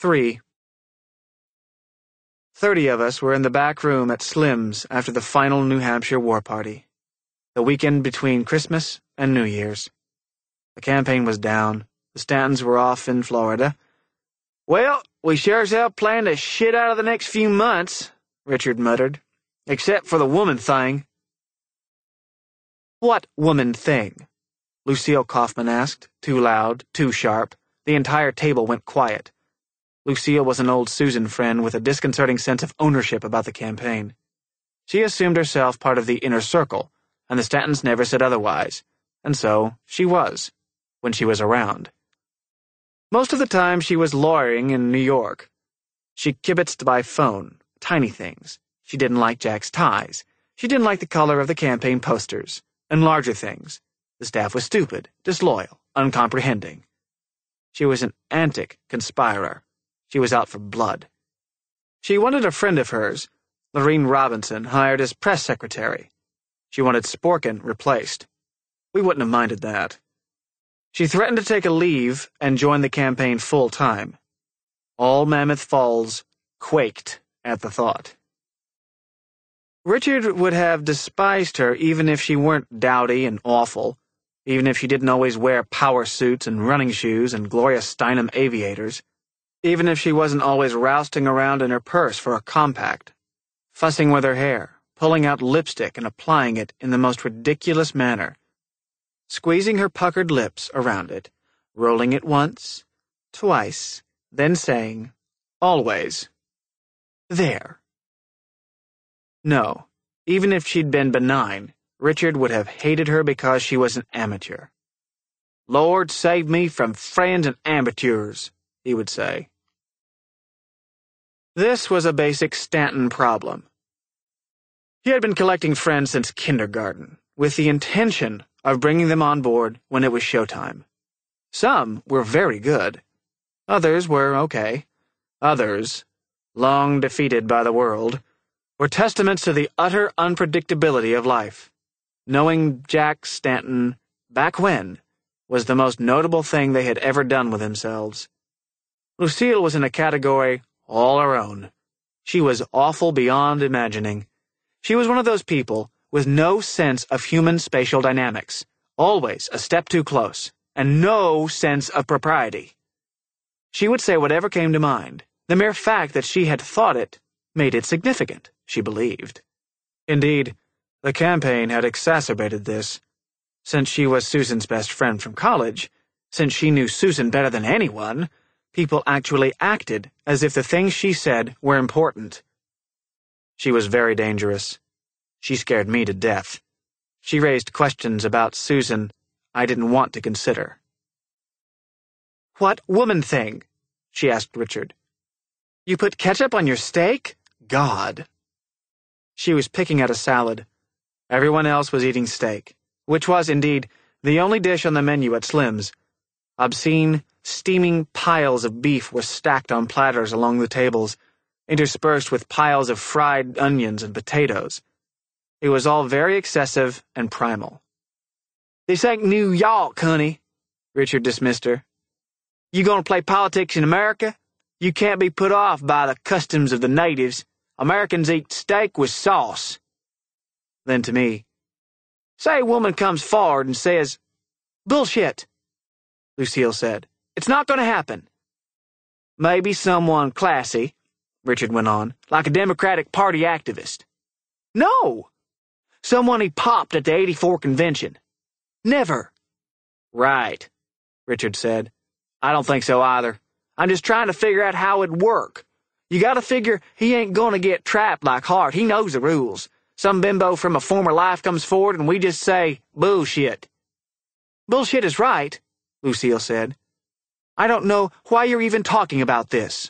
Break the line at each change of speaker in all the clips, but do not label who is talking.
3. 30 of us were in the back room at Slim's after the final New Hampshire war party, the weekend between Christmas and New Year's. The campaign was down. The Stantons were off in Florida. "Well, we sure as hell plan to shit out of the next few months," Richard muttered. "Except for the woman thing." "What woman thing?" Lucille Kaufman asked, too loud, too sharp. The entire table went quiet. Lucille was an old Susan friend with a disconcerting sense of ownership about the campaign. She assumed herself part of the inner circle, and the Stantons never said otherwise, and so she was, when she was around. Most of the time she was lawyering in New York. She kibitzed by phone, tiny things. She didn't like Jack's ties. She didn't like the color of the campaign posters, and larger things. The staff was stupid, disloyal, uncomprehending. She was an antic conspirer. She was out for blood. She wanted a friend of hers, Lorene Robinson, hired as press secretary. She wanted Sporkin replaced. We wouldn't have minded that. She threatened to take a leave and join the campaign full-time. All Mammoth Falls quaked at the thought. Richard would have despised her even if she weren't dowdy and awful, even if she didn't always wear power suits and running shoes and Gloria Steinem aviators, even if she wasn't always rousting around in her purse for a compact, fussing with her hair, pulling out lipstick and applying it in the most ridiculous manner, squeezing her puckered lips around it, rolling it once, twice, then saying, always, "There." No, even if she'd been benign, Richard would have hated her because she was an amateur. "Lord save me from friends and amateurs," he would say. This was a basic Stanton problem. He had been collecting friends since kindergarten, with the intention of bringing them on board when it was showtime. Some were very good. Others were okay. Others, long defeated by the world, were testaments to the utter unpredictability of life. Knowing Jack Stanton, back when, was the most notable thing they had ever done with themselves. Lucille was in a category all her own. She was awful beyond imagining. She was one of those people with no sense of human spatial dynamics, always a step too close, and no sense of propriety. She would say whatever came to mind. The mere fact that she had thought it made it significant, she believed. Indeed, the campaign had exacerbated this. Since she was Susan's best friend from college, since she knew Susan better than anyone, people actually acted as if the things she said were important. She was very dangerous. She scared me to death. She raised questions about Susan I didn't want to consider. "What woman thing?" she asked Richard. "You put ketchup on your steak? God." She was picking at a salad. Everyone else was eating steak, which was, indeed, the only dish on the menu at Slim's. Obscene, steaming piles of beef were stacked on platters along the tables, interspersed with piles of fried onions and potatoes. It was all very excessive and primal. "This ain't New York, honey," Richard dismissed her. "You gonna play politics in America? You can't be put off by the customs of the natives. Americans eat steak with sauce." Then to me, "Say a woman comes forward and says, 'Bullshit,'" Lucille said. "It's not going to happen." "Maybe someone classy," Richard went on, "like a Democratic Party activist." "No! Someone he popped at the '84 convention." "Never." "Right," Richard said. "I don't think so either. I'm just trying to figure out how it'd work. You gotta figure he ain't gonna get trapped like Hart. He knows the rules. Some bimbo from a former life comes forward and we just say, 'Bullshit.'" "Bullshit is right," Lucille said. "I don't know why you're even talking about this."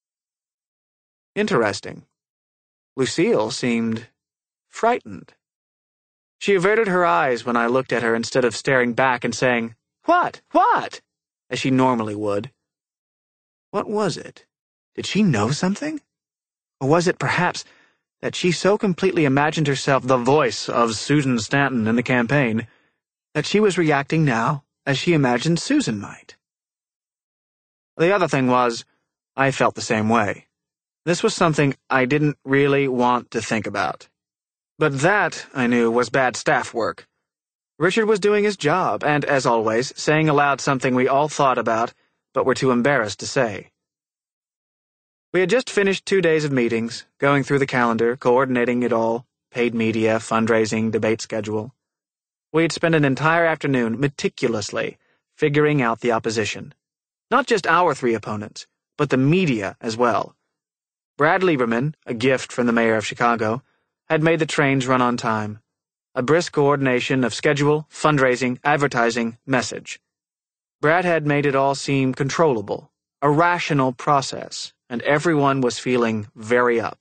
Interesting. Lucille seemed frightened. She averted her eyes when I looked at her instead of staring back and saying, "What? What?" as she normally would. What was it? Did she know something? Or was it perhaps that she so completely imagined herself the voice of Susan Stanton in the campaign that she was reacting now as she imagined Susan might? The other thing was, I felt the same way. This was something I didn't really want to think about. But that, I knew, was bad staff work. Richard was doing his job and, as always, saying aloud something we all thought about but were too embarrassed to say. We had just finished 2 days of meetings, going through the calendar, coordinating it all, paid media, fundraising, debate schedule. We had spent an entire afternoon meticulously figuring out the opposition. Not just our 3 opponents, but the media as well. Brad Lieberman, a gift from the mayor of Chicago, had made the trains run on time. A brisk coordination of schedule, fundraising, advertising, message. Brad had made it all seem controllable, a rational process, and everyone was feeling very up.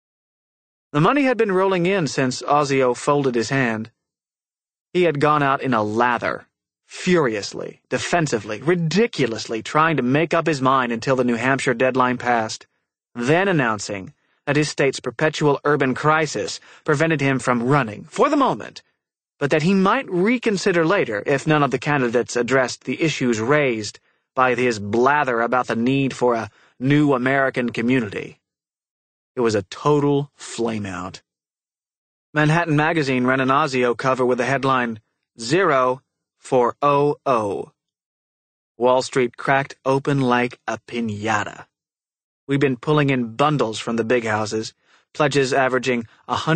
The money had been rolling in since Osseo folded his hand. He had gone out in a lather, furiously, defensively, ridiculously trying to make up his mind until the New Hampshire deadline passed, then announcing that his state's perpetual urban crisis prevented him from running, for the moment, but that he might reconsider later if none of the candidates addressed the issues raised by his blather about the need for a new American community. It was a total flameout. Manhattan Magazine ran an Osseo cover with the headline, 0 for OO. Wall Street cracked open like a piñata. We'd been pulling in bundles from the big houses, pledges averaging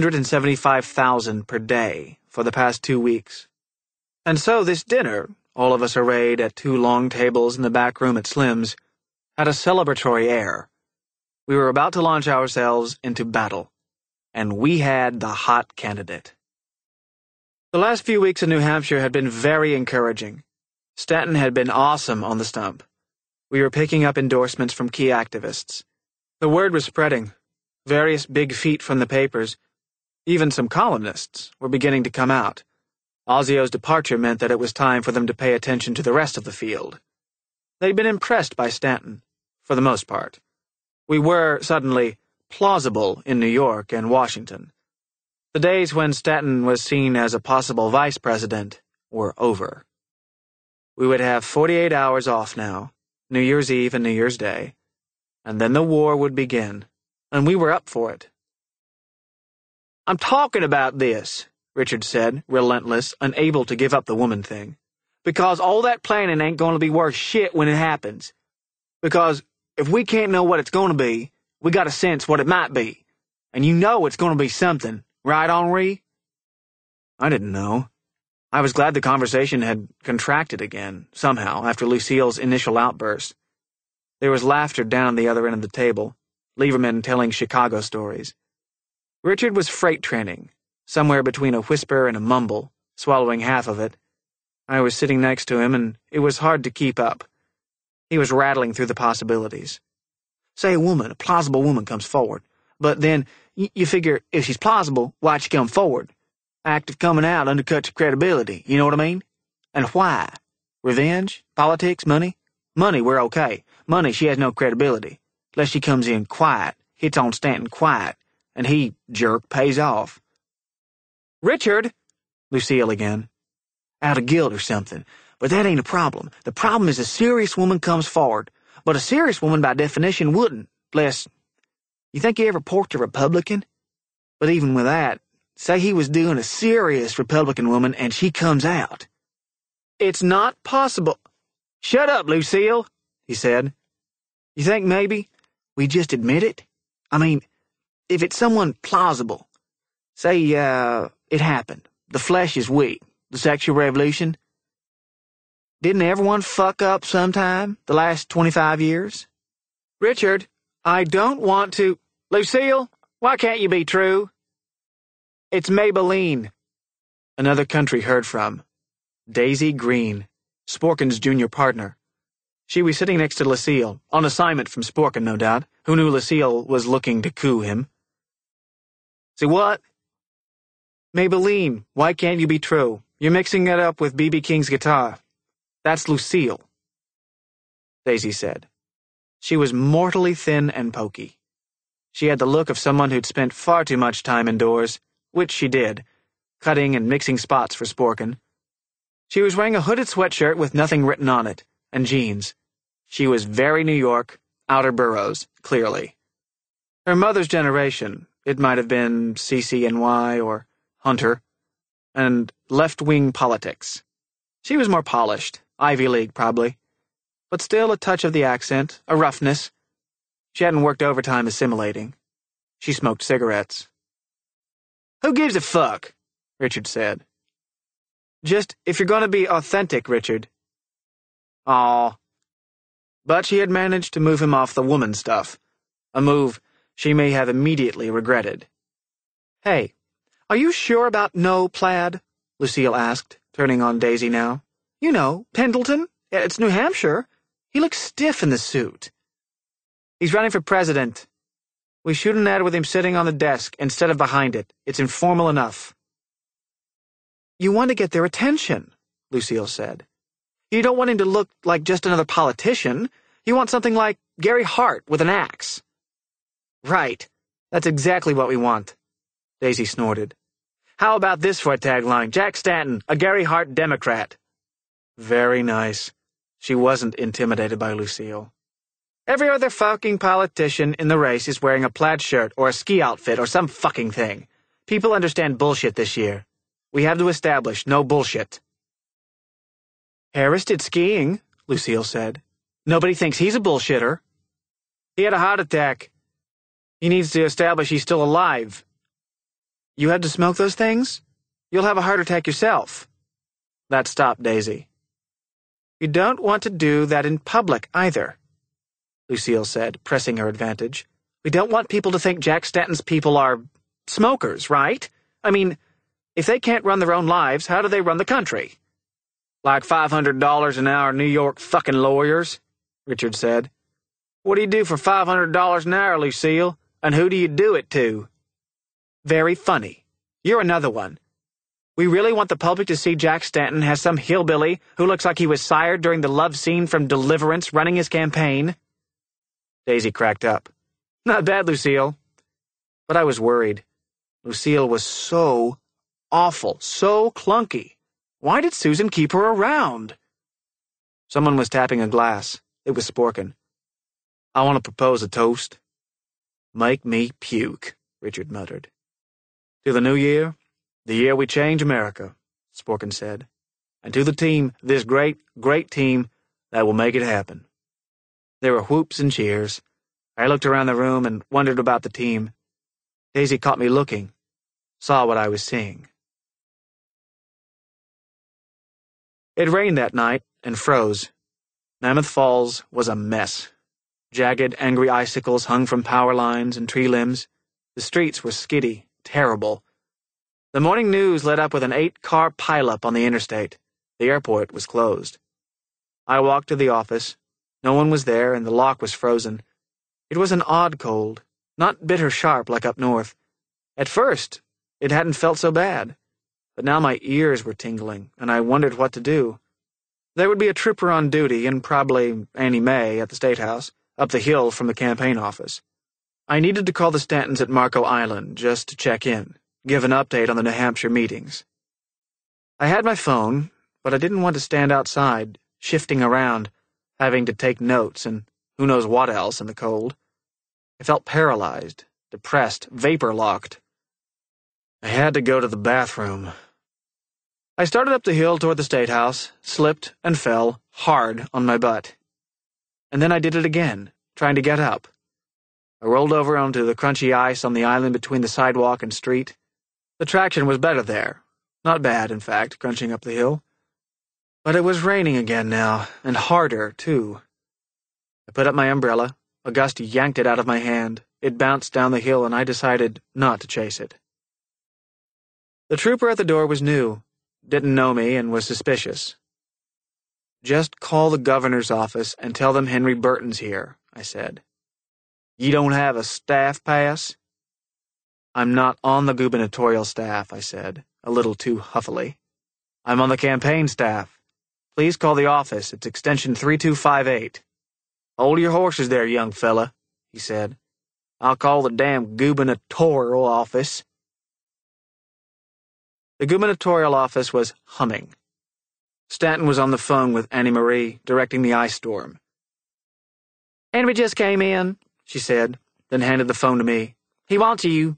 $175,000 per day for the past 2 weeks. And so this dinner, all of us arrayed at 2 long tables in the back room at Slim's, had a celebratory air. We were about to launch ourselves into battle, and we had the hot candidate. The last few weeks in New Hampshire had been very encouraging. Stanton had been awesome on the stump. We were picking up endorsements from key activists. The word was spreading. Various big feet from the papers, even some columnists, were beginning to come out. Osseo's departure meant that it was time for them to pay attention to the rest of the field. They'd been impressed by Stanton, for the most part. We were, suddenly, plausible in New York and Washington. The days when Stanton was seen as a possible vice president were over. We would have 48 hours off now, New Year's Eve and New Year's Day, and then the war would begin, and we were up for it. "I'm talking about this," Richard said, relentless, unable to give up the woman thing, "because all that planning ain't going to be worth shit when it happens. Because if we can't know what it's going to be, we got to sense what it might be. And you know it's going to be something, right, Henri?" I didn't know. I was glad the conversation had contracted again, somehow, after Lucille's initial outburst. There was laughter down the other end of the table, Lieberman telling Chicago stories. Richard was freight training, somewhere between a whisper and a mumble, swallowing half of it. I was sitting next to him, and it was hard to keep up. He was rattling through the possibilities. Say a plausible woman comes forward, but then you figure if she's plausible, why'd she come forward? Act of coming out undercuts your credibility, you know what I mean? And why? Revenge? Politics? Money? Money, we're okay. Money, she has no credibility. Unless she comes in quiet, hits on Stanton quiet, and he, jerk, pays off. "Richard!" Lucille again. "Out of guilt or something. But that ain't a problem. The problem is a serious woman comes forward. But a serious woman, by definition, wouldn't. Bless. You think he ever porked a Republican? But even with that, say he was doing a serious Republican woman and she comes out. It's not possible." "Shut up, Lucille," he said. "You think maybe we just admit it? I mean, if it's someone plausible. Say, it happened. The flesh is weak. The sexual revolution. Didn't everyone fuck up sometime the last 25 years? "Richard, I don't want to—" "Lucille, why can't you be true?" "It's Maybelline." Another country heard from. Daisy Green, Sporkin's junior partner. She was sitting next to Lucille, on assignment from Sporkin, no doubt, who knew Lucille was looking to coup him. "See what?" "Maybelline, why can't you be true? You're mixing it up with B.B. King's guitar. That's Lucille," Daisy said. She was mortally thin and poky. She had the look of someone who'd spent far too much time indoors, which she did, cutting and mixing spots for Sporkin. She was wearing a hooded sweatshirt with nothing written on it, and jeans. She was very New York, outer boroughs, clearly. Her mother's generation, it might have been CCNY or Hunter, and left-wing politics. She was more polished, Ivy League probably, but still a touch of the accent, a roughness. She hadn't worked overtime assimilating. She smoked cigarettes. "Who gives a fuck?" Richard said. "Just if you're going to be authentic, Richard." Aw. But she had managed to move him off the woman stuff, a move she may have immediately regretted. "Hey, are you sure about no plaid?" Lucille asked, turning on Daisy now. "You know, Pendleton. It's New Hampshire. He looks stiff in the suit." "He's running for president. We shoot an ad with him sitting on the desk instead of behind it. It's informal enough." "You want to get their attention," Lucille said. "You don't want him to look like just another politician. You want something like Gary Hart with an axe." "Right. That's exactly what we want," Daisy snorted. "How about this for a tagline? Jack Stanton, a Gary Hart Democrat." Very nice. She wasn't intimidated by Lucille. "Every other fucking politician in the race is wearing a plaid shirt or a ski outfit or some fucking thing. People understand bullshit this year. We have to establish no bullshit." "Harris did skiing," Lucille said. "Nobody thinks he's a bullshitter." "He had a heart attack. He needs to establish he's still alive." "You had to smoke those things? You'll have a heart attack yourself." That stopped Daisy. "You don't want to do that in public, either," Lucille said, pressing her advantage. "We don't want people to think Jack Stanton's people are smokers, right? I mean, if they can't run their own lives, how do they run the country?" "Like $500 an hour New York fucking lawyers," Richard said. "What do you do for $500 an hour, Lucille? And who do you do it to?" "Very funny. You're another one. We really want the public to see Jack Stanton has some hillbilly who looks like he was sired during the love scene from Deliverance running his campaign?" Daisy cracked up. "Not bad, Lucille." But I was worried. Lucille was so awful, so clunky. Why did Susan keep her around? Someone was tapping a glass. It was Sporkin. "I want to propose a toast." "Make me puke," Richard muttered. "To the new year, the year we change America," Sporkin said. "And to the team, this great, great team, that will make it happen." There were whoops and cheers. I looked around the room and wondered about the team. Daisy caught me looking, saw what I was seeing. It rained that night and froze. Mammoth Falls was a mess. Jagged, angry icicles hung from power lines and tree limbs. The streets were skiddy, terrible. The morning news lit up with an 8-car pileup on the interstate. The airport was closed. I walked to the office. No one was there, and the lock was frozen. It was an odd cold, not bitter sharp like up north. At first, it hadn't felt so bad. But now my ears were tingling, and I wondered what to do. There would be a trooper on duty, and probably Annie Mae at the State House, up the hill from the campaign office. I needed to call the Stantons at Marco Island just to check in, give an update on the New Hampshire meetings. I had my phone, but I didn't want to stand outside, shifting around, having to take notes and who knows what else in the cold. I felt paralyzed, depressed, vapor-locked. I had to go to the bathroom. I started up the hill toward the State House, slipped and fell hard on my butt. And then I did it again, trying to get up. I rolled over onto the crunchy ice on the island between the sidewalk and street. The traction was better there. Not bad, in fact, crunching up the hill. But it was raining again now, and harder, too. I put up my umbrella. A gust yanked it out of my hand. It bounced down the hill, and I decided not to chase it. The trooper at the door was new, didn't know me, and was suspicious. "Just call the governor's office and tell them Henry Burton's here," I said. "You don't have a staff pass?" "I'm not on the gubernatorial staff," I said, a little too huffily. "I'm on the campaign staff. Please call the office. It's extension 3258. "Hold your horses there, young fella," he said. "I'll call the damn gubernatorial office." The gubernatorial office was humming. Stanton was on the phone with Annie Marie, directing the ice storm. Henry just came in, she said, then handed the phone to me. He wants you.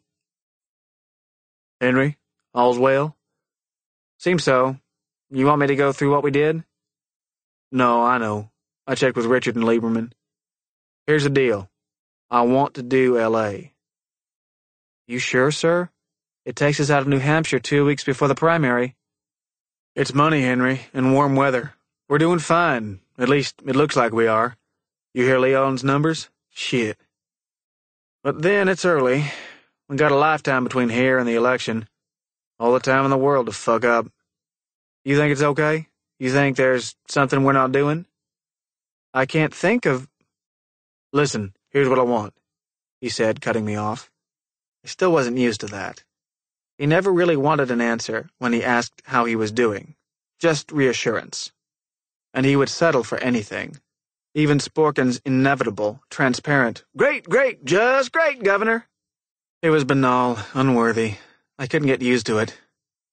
Henry, all's well? Seems so. You want me to go through what we did? No, I know. I checked with Richard and Lieberman. Here's the deal. I want to do L.A. You sure, sir? It takes us out of New Hampshire 2 weeks before the primary. It's money, Henry, and warm weather. We're doing fine. At least, it looks like we are. You hear Leon's numbers? Shit. But then it's early. We got a lifetime between here and the election. All the time in the world to fuck up. You think it's okay? You think there's something we're not doing? I can't think of... Listen, here's what I want, he said, cutting me off. I still wasn't used to that. He never really wanted an answer when he asked how he was doing. Just reassurance. And he would settle for anything. Even Sporkin's inevitable, transparent, "Great, great, just great, Governor." It was banal, unworthy. I couldn't get used to it.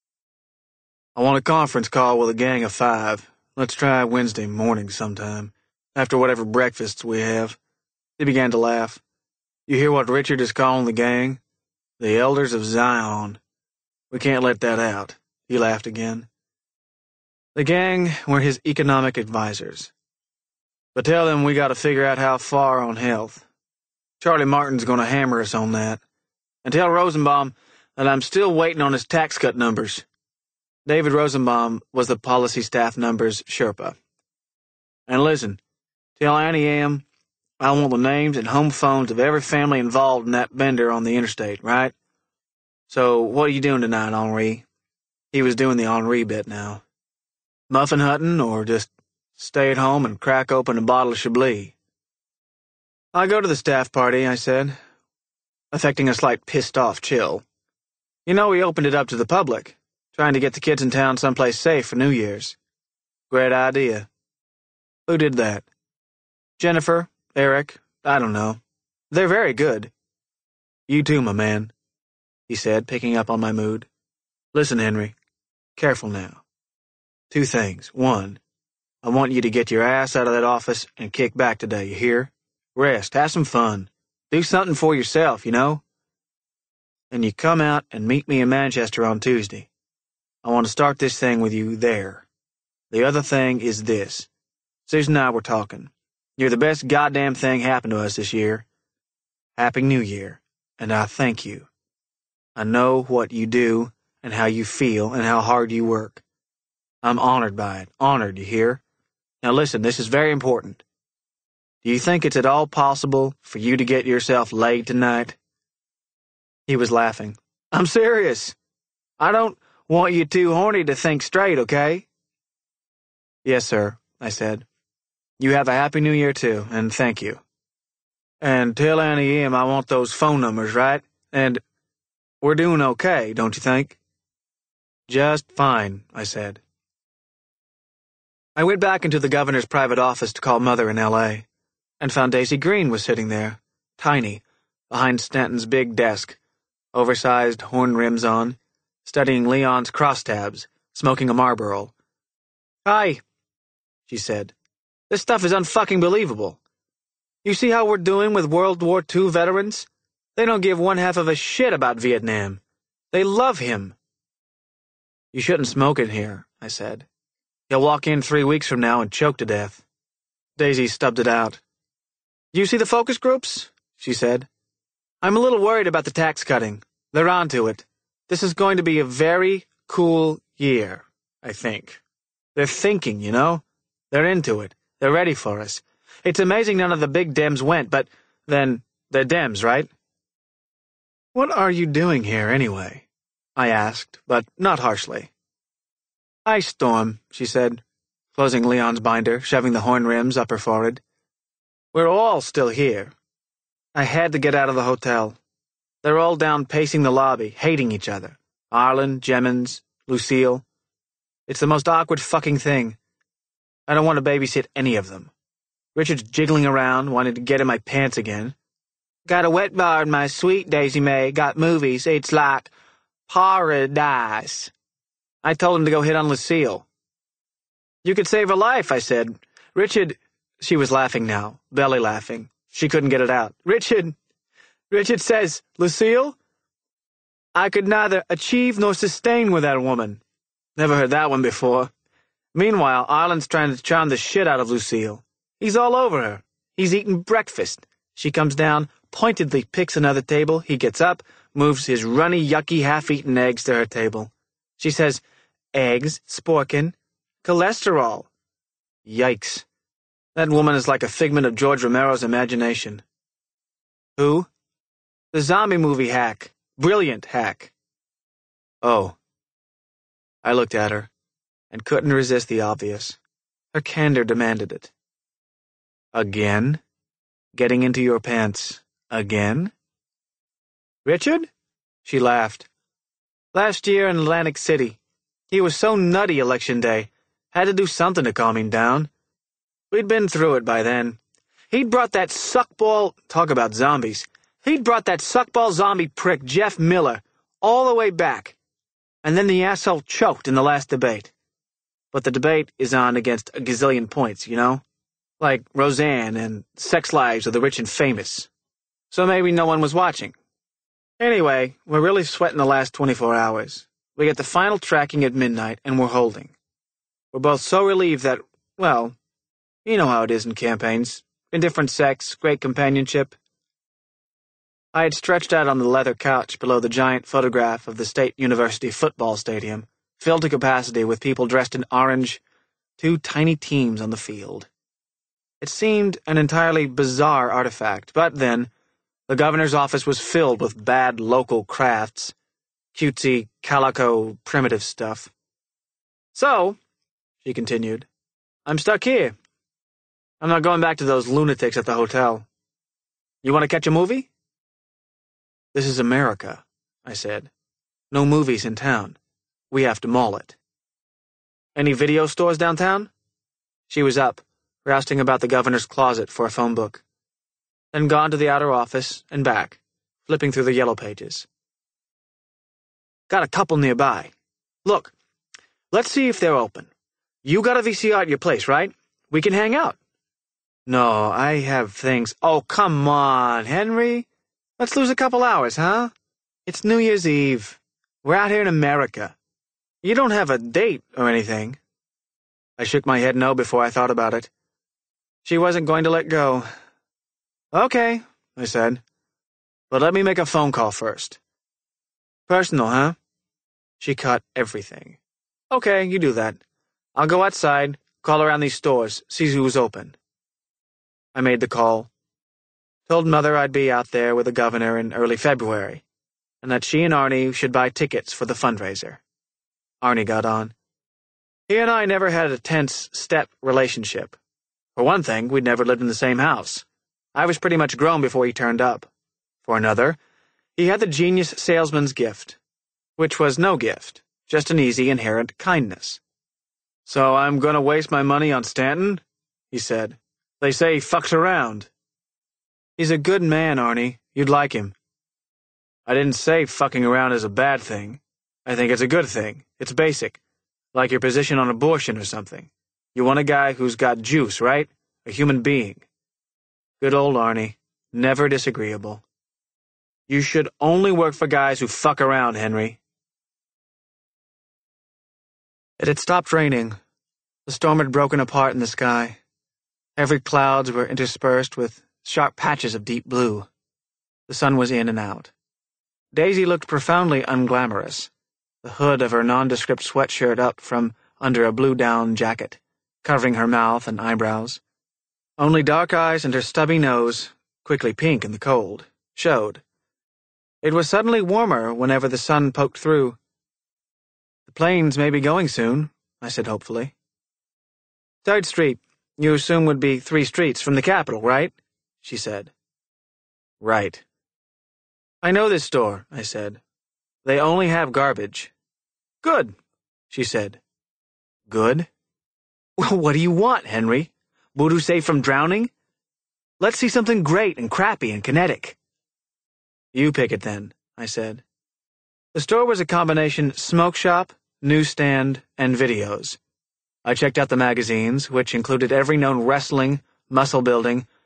I want a conference call with a gang of 5. Let's try Wednesday morning sometime, after whatever breakfasts we have. He began to laugh. You hear what Richard is calling the gang? The Elders of Zion. We can't let that out. He laughed again. The gang were his economic advisors. But tell them we got to figure out how far on health. Charlie Martin's going to hammer us on that. And tell Rosenbaum that I'm still waiting on his tax cut numbers. David Rosenbaum was the policy staff numbers Sherpa. And listen, tell Annie M. I want the names and home phones of every family involved in that bender on the interstate, right? So, what are you doing tonight, Henri? He was doing the Henri bit now. Muffin hunting, or just stay at home and crack open a bottle of Chablis? I'll go to the staff party, I said, affecting a slight pissed-off chill. You know, we opened it up to the public, trying to get the kids in town someplace safe for New Year's. Great idea. Who did that? Jennifer, Eric, I don't know. They're very good. You too, my man, he said, picking up on my mood. Listen, Henry, careful now. 2 things. 1, I want you to get your ass out of that office and kick back today, you hear? Rest, have some fun. Do something for yourself, you know? And you come out and meet me in Manchester on Tuesday. I want to start this thing with you there. The other thing is this. Susan and I were talking. You're the best goddamn thing happened to us this year. Happy New Year, and I thank you. I know what you do and how you feel and how hard you work. I'm honored by it. Honored, you hear? Now listen, this is very important. Do you think it's at all possible for you to get yourself laid tonight? He was laughing. I'm serious. I don't want you too horny to think straight, okay? Yes, sir, I said. You have a happy New Year, too, and thank you. And tell Annie M. I want those phone numbers, right? And we're doing okay, don't you think? Just fine, I said. I went back into the governor's private office to call Mother in L.A., and found Daisy Green was sitting there, tiny, behind Stanton's big desk, oversized horn rims on, studying Leon's crosstabs, smoking a Marlboro. Hi, she said. This stuff is unfucking believable. You see how we're doing with World War II veterans? They don't give one half of a shit about Vietnam. They love him. You shouldn't smoke in here, I said. He'll walk in 3 weeks from now and choke to death. Daisy stubbed it out. You see the focus groups? She said. I'm a little worried about the tax cutting. They're onto it. This is going to be a very cool year, I think. They're thinking, you know? They're into it. They're ready for us. It's amazing none of the big Dems went, but then they're Dems, right? What are you doing here, anyway? I asked, but not harshly. Ice storm, she said, closing Leon's binder, shoving the horn rims up her forehead. We're all still here. I had to get out of the hotel. They're all down pacing the lobby, hating each other. Arlen, Jemmons, Lucille. It's the most awkward fucking thing. I don't want to babysit any of them. Richard's jiggling around, wanting to get in my pants again. Got a wet bar in my suite, Daisy May. Got movies. It's like paradise. I told him to go hit on Lucille. You could save her life, I said. Richard... She was laughing now, belly laughing, She couldn't get it out. Richard says, Lucille, I could neither achieve nor sustain with that woman. Never heard that one before. Meanwhile, Arlen's trying to charm the shit out of Lucille. He's all over her. He's eating breakfast. She comes down, pointedly picks another table. He gets up, moves his runny, yucky, half-eaten eggs to her table. She says, eggs, sporkin, cholesterol. Yikes. That woman is like a figment of George Romero's imagination. Who? The zombie movie hack. Brilliant hack. Oh. I looked at her, and couldn't resist the obvious. Her candor demanded it. Again? Getting into your pants again? Richard? She laughed. Last year in Atlantic City. He was so nutty election day. Had to do something to calm him down. We'd been through it by then. He'd brought that suckball, talk about zombies, he'd brought that suckball zombie prick Jeff Miller all the way back. And then the asshole choked in the last debate. But the debate is on against a gazillion points, you know? Like Roseanne and Sex Lives of the Rich and Famous. So maybe no one was watching. Anyway, we're really sweating the last 24 hours. We get the final tracking at midnight, and we're holding. We're both so relieved that, well, you know how it is in campaigns. Indifferent sex, great companionship. I had stretched out on the leather couch below the giant photograph of the State University football stadium, filled to capacity with people dressed in orange, 2 tiny teams on the field. It seemed an entirely bizarre artifact, but then, the governor's office was filled with bad local crafts, cutesy, calico, primitive stuff. So, she continued, I'm stuck here. I'm not going back to those lunatics at the hotel. You want to catch a movie? This is America, I said. No movies in town. We have to maul it. Any video stores downtown? She was up, rousting about the governor's closet for a phone book. Then gone to the outer office and back, flipping through the yellow pages. Got a couple nearby. Look, let's see if they're open. You got a VCR at your place, right? We can hang out. No, I have things. Oh, come on, Henry. Let's lose a couple hours, huh? It's New Year's Eve. We're out here in America. You don't have a date or anything. I shook my head no before I thought about it. She wasn't going to let go. Okay, I said. But let me make a phone call first. Personal, huh? She cut everything. Okay, you do that. I'll go outside, call around these stores, see who's open. I made the call. Told Mother I'd be out there with the governor in early February, and that she and Arnie should buy tickets for the fundraiser. Arnie got on. He and I never had a tense step relationship. For one thing, we'd never lived in the same house. I was pretty much grown before he turned up. For another, he had the genius salesman's gift, which was no gift, just an easy inherent kindness. So I'm going to waste my money on Stanton? He said. They say he fucks around. He's a good man, Arnie. You'd like him. I didn't say fucking around is a bad thing. I think it's a good thing. It's basic. Like your position on abortion or something. You want a guy who's got juice, right? A human being. Good old Arnie. Never disagreeable. You should only work for guys who fuck around, Henry. It had stopped raining. The storm had broken apart in the sky. Heavy clouds were interspersed with sharp patches of deep blue. The sun was in and out. Daisy looked profoundly unglamorous, the hood of her nondescript sweatshirt up from under a blue down jacket, covering her mouth and eyebrows. Only dark eyes and her stubby nose, quickly pink in the cold, showed. It was suddenly warmer whenever the sun poked through. The planes may be going soon, I said hopefully. 3rd Street, you assume would be 3 streets from the Capitol, right? She said. Right. I know this store, I said. They only have garbage. Good, she said. Good? Well, what do you want, Henry? Voodoo safe from drowning? Let's see something great and crappy and kinetic. You pick it then, I said. The store was a combination smoke shop, newsstand, and videos. I checked out the magazines, which included every known wrestling, muscle-building,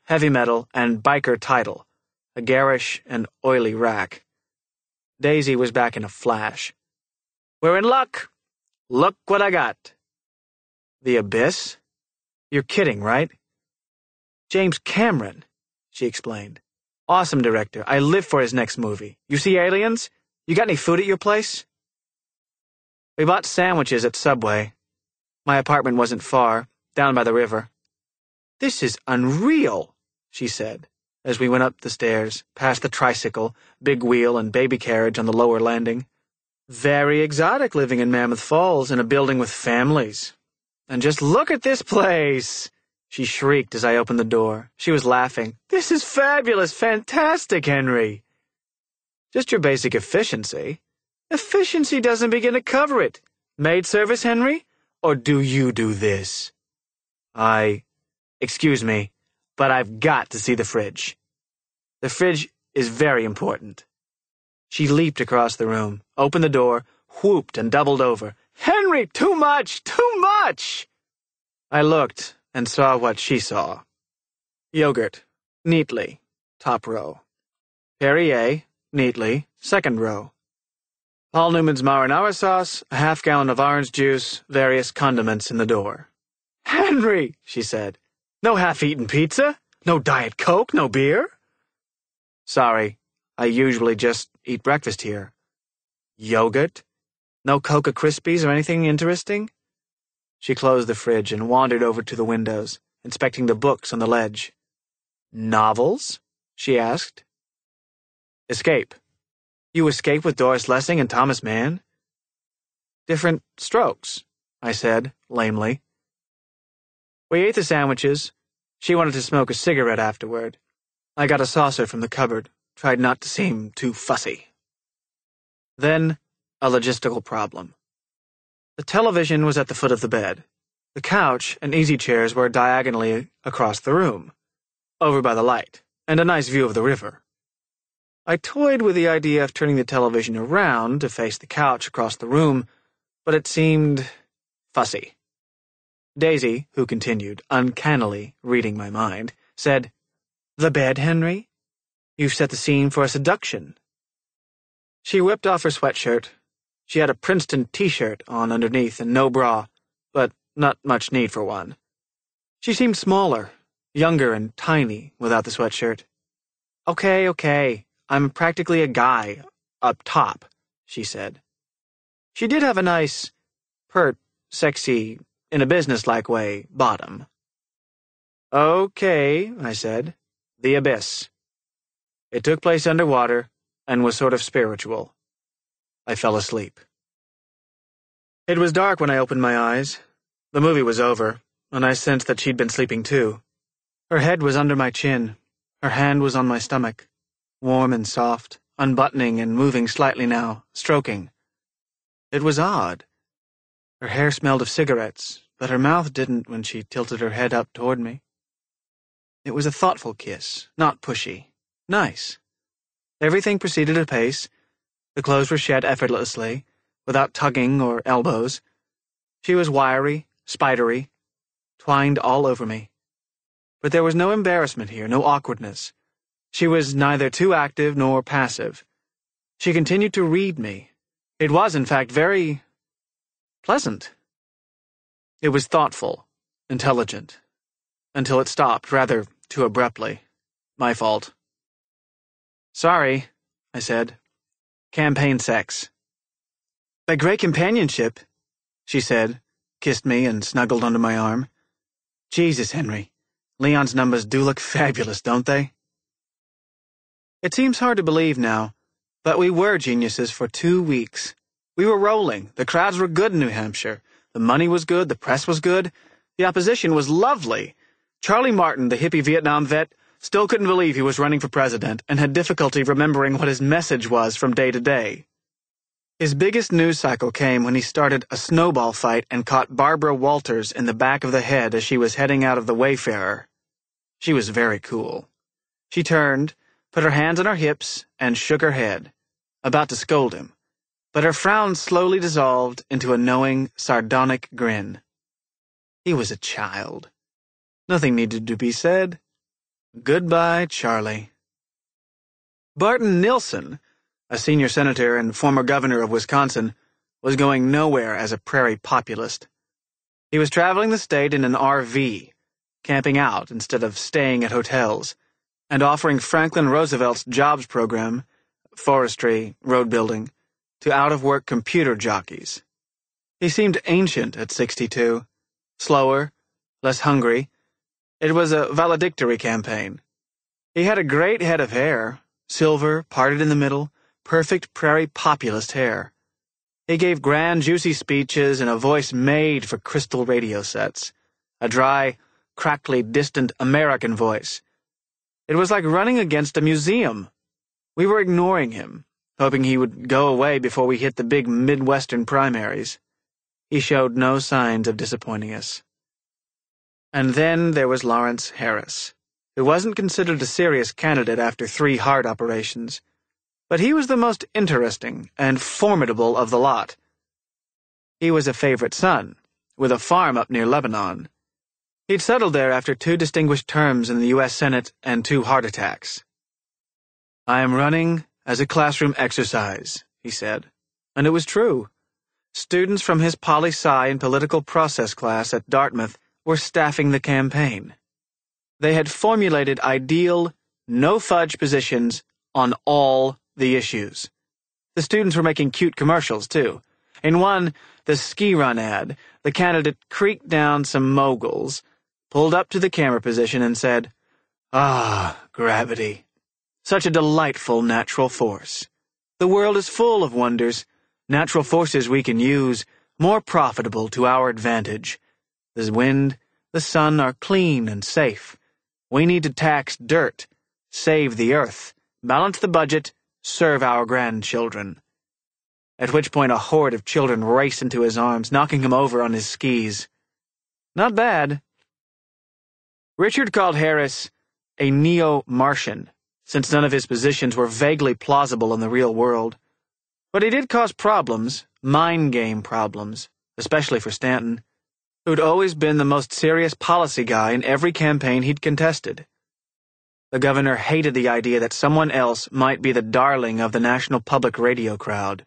heavy metal, and biker title, a garish and oily rack. Daisy was back in a flash. "We're in luck! Look what I got." "The Abyss? You're kidding, right?" "James Cameron," she explained. "Awesome director. I live for his next movie. You see aliens? You got any food at your place?" We bought sandwiches at Subway. My apartment wasn't far, down by the river. "This is unreal," she said, as we went up the stairs, past the tricycle, big wheel, and baby carriage on the lower landing. "Very exotic living in Mammoth Falls in a building with families. And just look at this place!" She shrieked as I opened the door. She was laughing. "This is fabulous, fantastic, Henry." "Just your basic efficiency." "Efficiency doesn't begin to cover it. Maid service, Henry? Or do you do this?" Excuse me, but I've got to see the fridge. The fridge is very important." She leaped across the room, opened the door, whooped and doubled over. "Henry, too much! Too much!" I looked and saw what she saw. Yogurt, neatly, top row. Perrier, neatly, second row. Paul Newman's marinara sauce, a half-gallon of orange juice, various condiments in the door. "Henry," she said, "no half-eaten pizza? No Diet Coke? No beer?" "Sorry, I usually just eat breakfast here." "Yogurt? No Coca Krispies or anything interesting?" She closed the fridge and wandered over to the windows, inspecting the books on the ledge. "Novels?" she asked. "Escape. You escape with Doris Lessing and Thomas Mann?" "Different strokes," I said, lamely. We ate the sandwiches. She wanted to smoke a cigarette afterward. I got a saucer from the cupboard, tried not to seem too fussy. Then, a logistical problem. The television was at the foot of the bed. The couch and easy chairs were diagonally across the room, over by the light, and a nice view of the river. I toyed with the idea of turning the television around to face the couch across the room, but it seemed fussy. Daisy, who continued, uncannily reading my mind, said, "The bed, Henry? You've set the scene for a seduction." She whipped off her sweatshirt. She had a Princeton t-shirt on underneath and no bra, but not much need for one. She seemed smaller, younger and tiny without the sweatshirt. Okay, I'm practically a guy, up top," she said. She did have a nice, pert, sexy, in a business-like way, bottom. "Okay," I said. "The Abyss." It took place underwater and was sort of spiritual. I fell asleep. It was dark when I opened my eyes. The movie was over, and I sensed that she'd been sleeping too. Her head was under my chin. Her hand was on my stomach, warm and soft, unbuttoning and moving slightly now, stroking. It was odd. Her hair smelled of cigarettes, but her mouth didn't when she tilted her head up toward me. It was a thoughtful kiss, not pushy. Nice. Everything proceeded apace. The clothes were shed effortlessly, without tugging or elbows. She was wiry, spidery, twined all over me. But there was no embarrassment here, no awkwardness. She was neither too active nor passive. She continued to read me. It was, in fact, very pleasant. It was thoughtful, intelligent, until it stopped rather too abruptly. My fault. "Sorry," I said. "Campaign sex." "By great companionship," she said, kissed me and snuggled under my arm. "Jesus, Henry, Leon's numbers do look fabulous, don't they?" It seems hard to believe now, but we were geniuses for 2 weeks. We were rolling. The crowds were good in New Hampshire. The money was good. The press was good. The opposition was lovely. Charlie Martin, the hippie Vietnam vet, still couldn't believe he was running for president and had difficulty remembering what his message was from day to day. His biggest news cycle came when he started a snowball fight and caught Barbara Walters in the back of the head as she was heading out of the Wayfarer. She was very cool. She turned, put her hands on her hips, and shook her head, about to scold him. But her frown slowly dissolved into a knowing, sardonic grin. He was a child. Nothing needed to be said. Goodbye, Charlie. Barton Nilsson, a senior senator and former governor of Wisconsin, was going nowhere as a prairie populist. He was traveling the state in an RV, camping out instead of staying at hotels, and offering Franklin Roosevelt's jobs program, forestry, road building, to out-of-work computer jockeys. He seemed ancient at 62, slower, less hungry. It was a valedictory campaign. He had a great head of hair, silver, parted in the middle, perfect prairie populist hair. He gave grand, juicy speeches in a voice made for crystal radio sets, a dry, crackly, distant American voice. It was like running against a museum. We were ignoring him, hoping he would go away before we hit the big Midwestern primaries. He showed no signs of disappointing us. And then there was Lawrence Harris, who wasn't considered a serious candidate after 3 heart operations, but he was the most interesting and formidable of the lot. He was a favorite son, with a farm up near Lebanon. He'd settled there after 2 distinguished terms in the U.S. Senate and 2 heart attacks. "I am running as a classroom exercise," he said, and it was true. Students from his poli-sci and political process class at Dartmouth were staffing the campaign. They had formulated ideal, no-fudge positions on all the issues. The students were making cute commercials, too. In one, the ski run ad, the candidate creaked down some moguls, pulled up to the camera position and said, "Ah, gravity. Such a delightful natural force. The world is full of wonders, natural forces we can use, more profitable to our advantage. The wind, the sun are clean and safe. We need to tax dirt, save the earth, balance the budget, serve our grandchildren." At which point a horde of children raced into his arms, knocking him over on his skis. Not bad. Richard called Harris a neo-Martian, since none of his positions were vaguely plausible in the real world. But he did cause problems, mind game problems, especially for Stanton, who'd always been the most serious policy guy in every campaign he'd contested. The governor hated the idea that someone else might be the darling of the National Public Radio crowd.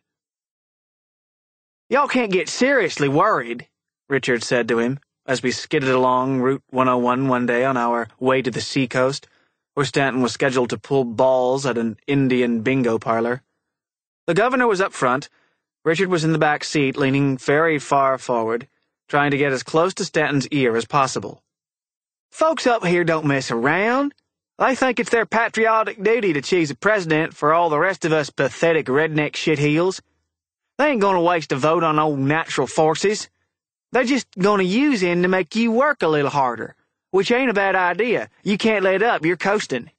"Y'all can't get seriously worried," Richard said to him as we skidded along Route 101 one day on our way to the seacoast, where Stanton was scheduled to pull balls at an Indian bingo parlor. The governor was up front. Richard was in the back seat, leaning very far forward, trying to get as close to Stanton's ear as possible. "Folks up here don't mess around. They think it's their patriotic duty to choose a president for all the rest of us pathetic redneck shitheels. They ain't gonna waste a vote on old natural forces. They're just gonna use him to make you work a little harder, which ain't a bad idea. You can't let up, you're coasting."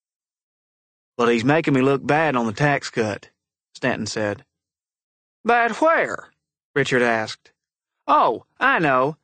"But he's making me look bad on the tax cut," Stanton said. "Bad where?" Richard asked. "Oh, I know.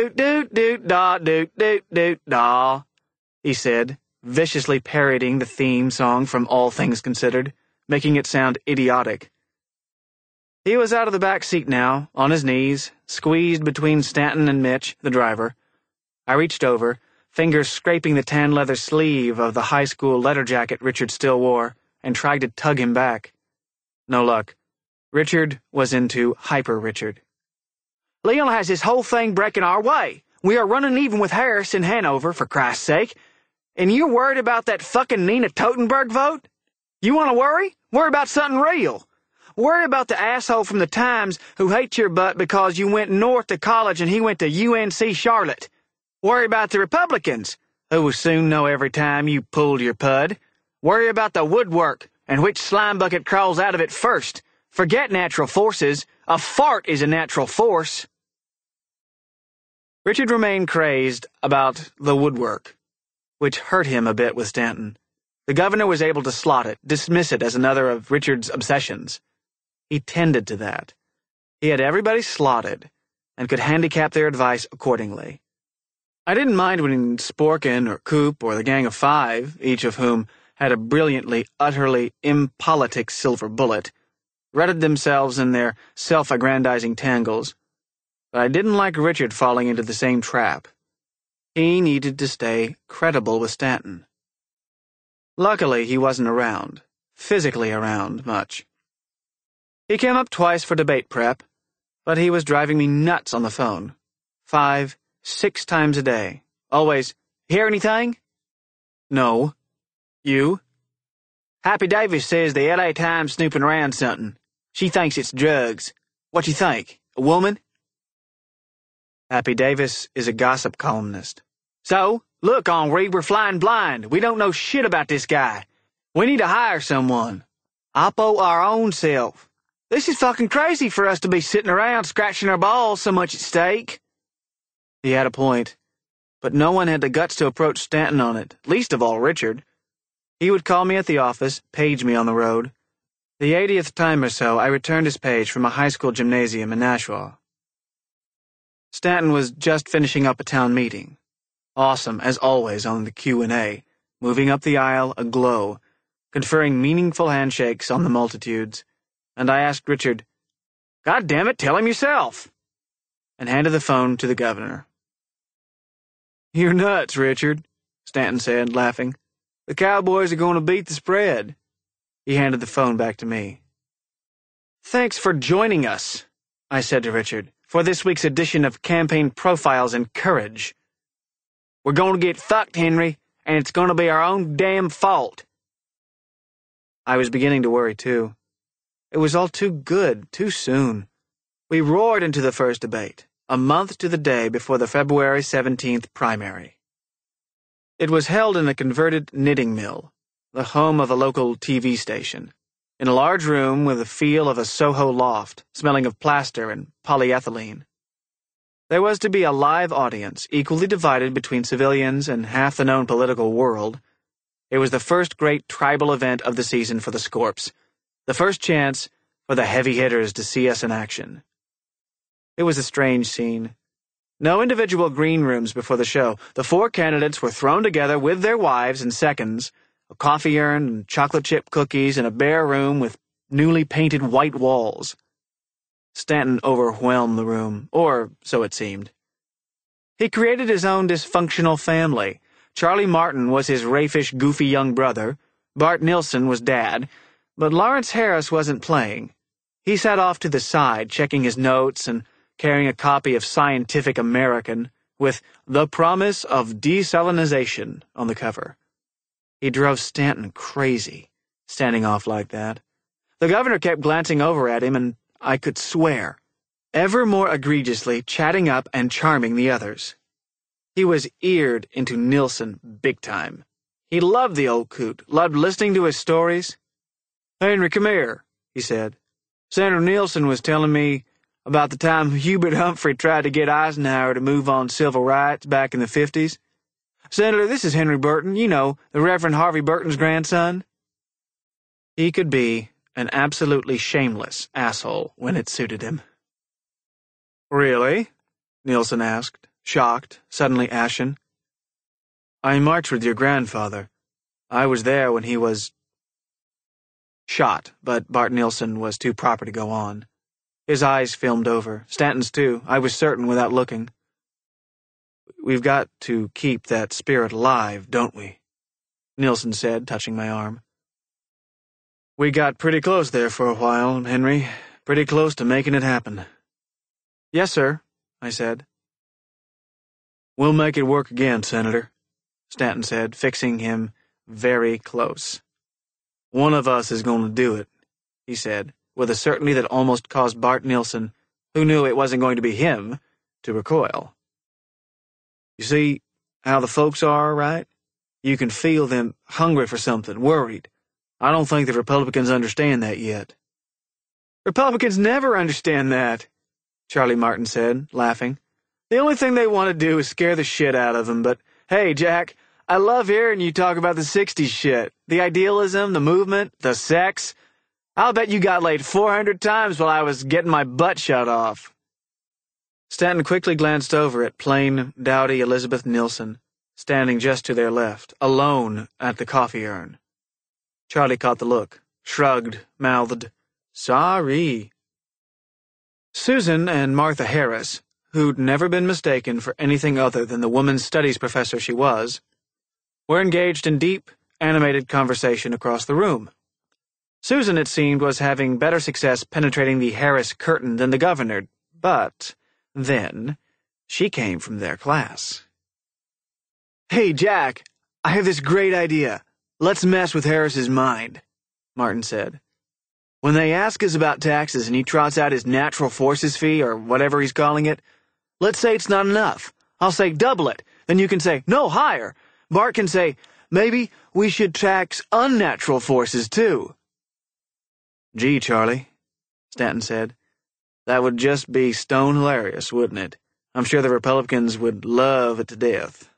Doot-doot-doot-dah, he said, viciously parodying the theme song from All Things Considered, making it sound idiotic. He was out of the back seat now, on his knees, squeezed between Stanton and Mitch, the driver. I reached over, fingers scraping the tan leather sleeve of the high school letter jacket Richard still wore, and tried to tug him back. No luck. Richard was into Hyper-Richard. "Leon has this whole thing breaking our way. We are running even with Harris in Hanover, for Christ's sake. And you're worried about that fucking Nina Totenberg vote? You want to worry? Worry about something real. Worry about the asshole from the Times who hates your butt because you went north to college and he went to UNC Charlotte. Worry about the Republicans, who will soon know every time you pulled your pud. Worry about the woodwork and which slime bucket crawls out of it first. Forget natural forces. A fart is a natural force." Richard remained crazed about the woodwork, which hurt him a bit with Stanton. The governor was able to slot it, dismiss it as another of Richard's obsessions. He tended to that. He had everybody slotted, and could handicap their advice accordingly. I didn't mind when Sporkin or Coop or the Gang of Five, each of whom had a brilliantly, utterly impolitic silver bullet, rutted themselves in their self-aggrandizing tangles, but I didn't like Richard falling into the same trap. He needed to stay credible with Stanton. Luckily, he wasn't around, physically around, much. He came up twice for debate prep, but he was driving me nuts on the phone. 5, 6 times a day. Always, hear anything? No. You? Happy Davis says the L.A. Times snooping around something. She thinks it's drugs. What you think? A woman? Happy Davis is a gossip columnist. So, look, Henri, we're flying blind. We don't know shit about this guy. We need to hire someone. Oppo our own self. This is fucking crazy for us to be sitting around scratching our balls, so much at stake. He had a point, but no one had the guts to approach Stanton on it, least of all Richard. He would call me at the office, page me on the road. The 80th time or so, I returned his page from a high school gymnasium in Nashua. Stanton was just finishing up a town meeting. Awesome, as always, on the Q&A, moving up the aisle aglow, conferring meaningful handshakes on the multitudes, and I asked Richard, "God damn it, tell him yourself," and handed the phone to the governor. "You're nuts, Richard," Stanton said, laughing. "The Cowboys are going to beat the spread." He handed the phone back to me. "Thanks for joining us," I said to Richard, "for this week's edition of Campaign Profiles in Courage. We're going to get fucked, Henry, and it's going to be our own damn fault." I was beginning to worry, too. It was all too good, too soon. We roared into the first debate, a month to the day before the February 17th primary. It was held in a converted knitting mill, the home of a local TV station, in a large room with the feel of a Soho loft, smelling of plaster and polyethylene. There was to be a live audience, equally divided between civilians and half the known political world. It was the first great tribal event of the season for the Scorps, the first chance for the heavy hitters to see us in action. It was a strange scene. No individual green rooms before the show. The 4 candidates were thrown together with their wives in seconds, a coffee urn and chocolate chip cookies in a bare room with newly painted white walls. Stanton overwhelmed the room, or so it seemed. He created his own dysfunctional family. Charlie Martin was his raffish, goofy young brother. Bart Nilsson was dad, but Lawrence Harris wasn't playing. He sat off to the side, checking his notes and carrying a copy of Scientific American with "The Promise of Desalinization" on the cover. He drove Stanton crazy, standing off like that. The governor kept glancing over at him, and I could swear, ever more egregiously chatting up and charming the others. He was eared into Nilsson big time. He loved the old coot, loved listening to his stories. "Henry, come here," he said. "Senator Nilsson was telling me about the time Hubert Humphrey tried to get Eisenhower to move on civil rights back in the 50s. Senator, this is Henry Burton, you know, the Reverend Harvey Burton's grandson." He could be an absolutely shameless asshole when it suited him. "Really?" Nilsson asked, shocked, suddenly ashen. "I marched with your grandfather. I was there when he was..." Shot, but Bart Nilsson was too proper to go on. His eyes filmed over, Stanton's too, I was certain without looking. "We've got to keep that spirit alive, don't we?" Nilsson said, touching my arm. "We got pretty close there for a while, Henry. Pretty close to making it happen." "Yes, sir," I said. "We'll make it work again, Senator," Stanton said, fixing him very close. "One of us is going to do it," he said, with a certainty that almost caused Bart Nilsson, who knew it wasn't going to be him, to recoil. "You see how the folks are, right? You can feel them hungry for something, worried. I don't think the Republicans understand that yet." "Republicans never understand that," Charlie Martin said, laughing. "The only thing they want to do is scare the shit out of them, but hey, Jack, I love hearing you talk about the 60s shit. The idealism, the movement, the sex. I'll bet you got laid 400 times while I was getting my butt shot off." Stanton quickly glanced over at plain, dowdy Elizabeth Nilsson, standing just to their left, alone at the coffee urn. Charlie caught the look, shrugged, mouthed, "Sorry." Susan and Martha Harris, who'd never been mistaken for anything other than the women's studies professor she was, were engaged in deep, animated conversation across the room. Susan, it seemed, was having better success penetrating the Harris curtain than the governor, but then she came from their class. "Hey, Jack, I have this great idea. Let's mess with Harris's mind," Martin said. "When they ask us about taxes and he trots out his natural forces fee or whatever he's calling it, let's say it's not enough. I'll say double it. Then you can say, no, higher. Bart can say, maybe we should tax unnatural forces too." "Gee, Charlie," Stanton said, "that would just be stone hilarious, wouldn't it? I'm sure the Republicans would love it to death."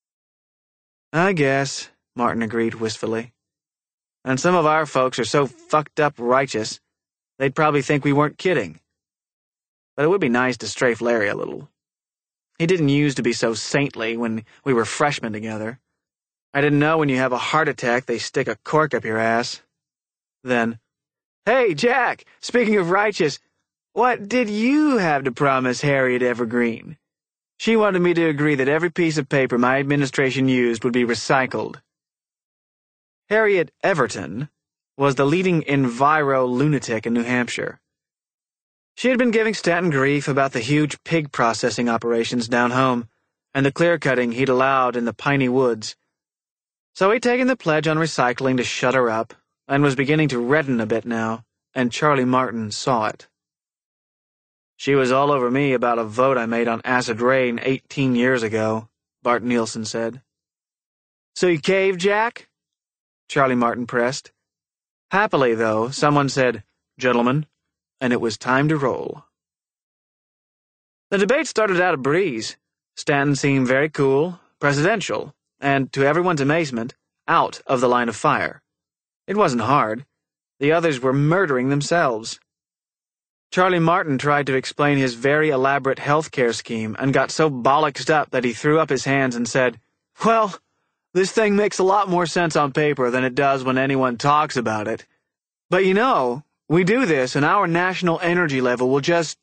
"I guess," Martin agreed wistfully. "And some of our folks are so fucked up righteous, they'd probably think we weren't kidding. But it would be nice to strafe Larry a little. He didn't use to be so saintly when we were freshmen together. I didn't know when you have a heart attack they stick a cork up your ass." Then, "Hey, Jack, speaking of righteous, what did you have to promise Harriet Evergreen? She wanted me to agree that every piece of paper my administration used would be recycled." Harriet Everton was the leading enviro lunatic in New Hampshire. She had been giving Stanton grief about the huge pig processing operations down home and the clear-cutting he'd allowed in the piney woods. So he'd taken the pledge on recycling to shut her up, and was beginning to redden a bit now, and Charlie Martin saw it. "She was all over me about a vote I made on acid rain 18 years ago," Bart Nielsen said. "So you caved, Jack?" Charlie Martin pressed. Happily, though, someone said, "Gentlemen," and it was time to roll. The debate started out a breeze. Stanton seemed very cool, presidential, and, to everyone's amazement, out of the line of fire. It wasn't hard. The others were murdering themselves. Charlie Martin tried to explain his very elaborate health care scheme and got so bollocksed up that he threw up his hands and said, "Well, this thing makes a lot more sense on paper than it does when anyone talks about it. But you know, we do this and our national energy level will just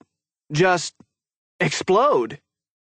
explode."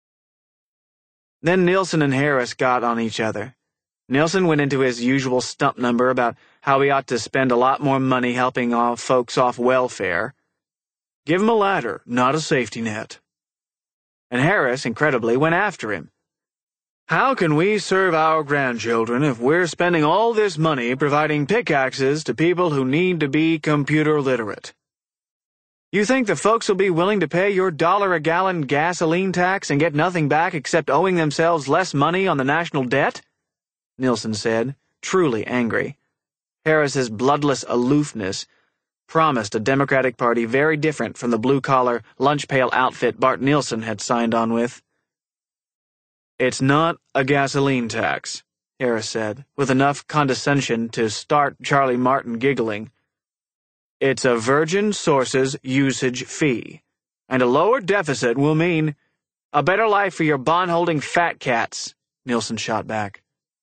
Then Nielsen and Harris got on each other. Nielsen went into his usual stump number about how we ought to spend a lot more money helping folks off welfare. Give 'em a ladder, not a safety net. And Harris, incredibly, went after him. How can we serve our grandchildren if we're spending all this money providing pickaxes to people who need to be computer literate? You think the folks will be willing to pay your $1-a-gallon gasoline tax and get nothing back except owing themselves less money on the national debt? Nielsen said, truly angry. Harris's bloodless aloofness promised a Democratic Party very different from the blue-collar, lunch-pail outfit Bart Nielsen had signed on with. It's not a gasoline tax, Harris said, with enough condescension to start Charlie Martin giggling. It's a Virgin Sources usage fee, and a lower deficit will mean a better life for your bond-holding fat cats, Nielsen shot back.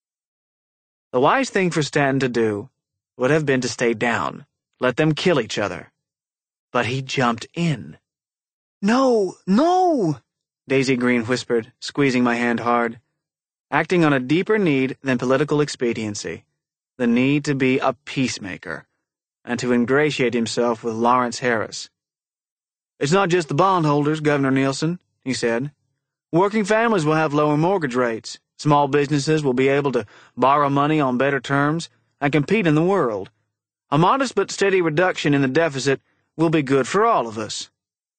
The wise thing for Stanton to do would have been to stay down, let them kill each other. But he jumped in. No, no! Daisy Green whispered, squeezing my hand hard, acting on a deeper need than political expediency, the need to be a peacemaker, and to ingratiate himself with Lawrence Harris. It's not just the bondholders, Governor Nielsen, he said. Working families will have lower mortgage rates. Small businesses will be able to borrow money on better terms and compete in the world. A modest but steady reduction in the deficit will be good for all of us.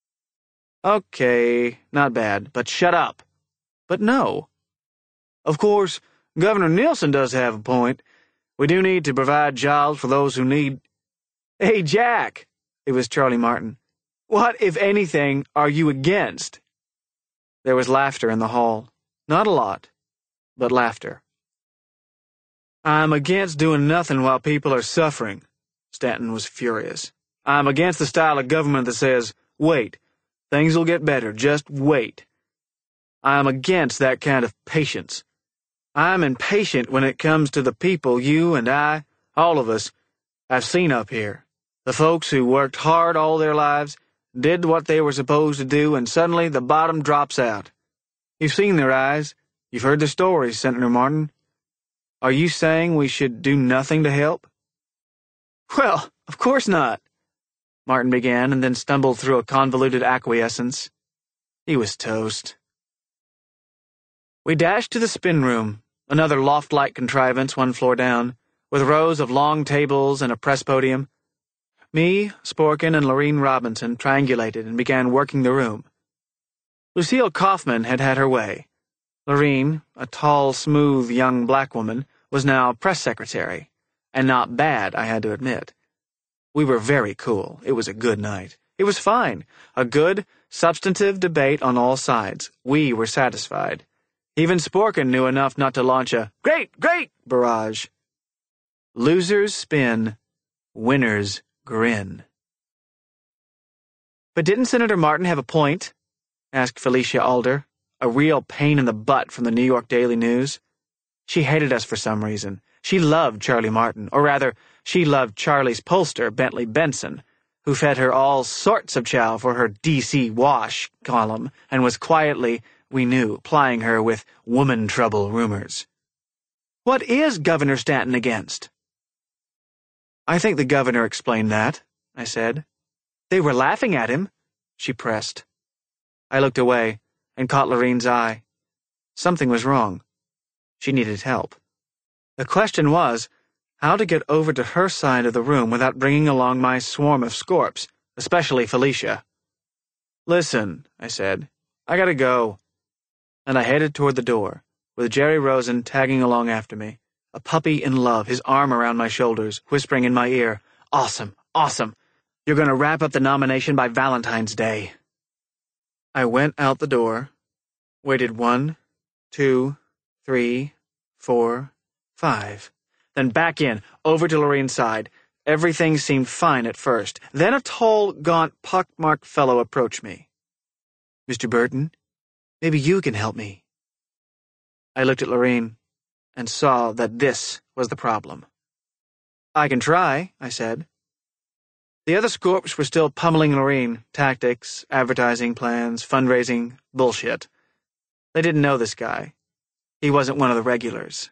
Okay, not bad, but shut up. But no. Of course, Governor Nielsen does have a point. We do need to provide jobs for those who need... Hey, Jack, it was Charlie Martin. What, if anything, are you against? There was laughter in the hall. Not a lot, but laughter. I'm against doing nothing while people are suffering. Stanton was furious. I'm against the style of government that says, wait, things will get better, just wait. I'm against that kind of patience. I'm impatient when it comes to the people you and I, all of us, have seen up here. The folks who worked hard all their lives, did what they were supposed to do, and suddenly the bottom drops out. You've seen their eyes. You've heard the stories, Senator Martin. Are you saying we should do nothing to help? Well, of course not, Martin began and then stumbled through a convoluted acquiescence. He was toast. We dashed to the spin room, another loft-like contrivance 1 floor down, with rows of long tables and a press podium. Me, Sporkin, and Lorene Robinson triangulated and began working the room. Lucille Kaufman had had her way. Lorene, a tall, smooth young black woman, was now press secretary, and not bad, I had to admit. We were very cool. It was a good night. It was fine. A good, substantive debate on all sides. We were satisfied. Even Sporkin knew enough not to launch a "Great, great!" barrage. Losers spin, winners grin. But didn't Senator Martin have a point? Asked Felicia Alder, a real pain in the butt from the New York Daily News. She hated us for some reason. She loved Charlie Martin, or rather, she loved Charlie's pollster, Bentley Benson, who fed her all sorts of chow for her D.C. Wash column and was quietly, we knew, plying her with woman trouble rumors. What is Governor Stanton against? I think the governor explained that, I said. They were laughing at him, she pressed. I looked away and caught Lorene's eye. Something was wrong. She needed help. The question was, how to get over to her side of the room without bringing along my swarm of scorps, especially Felicia. Listen, I said, I gotta go. And I headed toward the door, with Jerry Rosen tagging along after me, a puppy in love, his arm around my shoulders, whispering in my ear, "Awesome, awesome. You're gonna wrap up the nomination by Valentine's Day." I went out the door, waited 1, 2, 3, 4, 5, then back in, over to Lorene's side. Everything seemed fine at first. Then a tall, gaunt, pockmarked fellow approached me. "Mr. Burton, maybe you can help me." I looked at Lorene and saw that this was the problem. "I can try," I said. The other scorps were still pummeling Lorene, tactics, advertising plans, fundraising, bullshit. They didn't know this guy. He wasn't one of the regulars.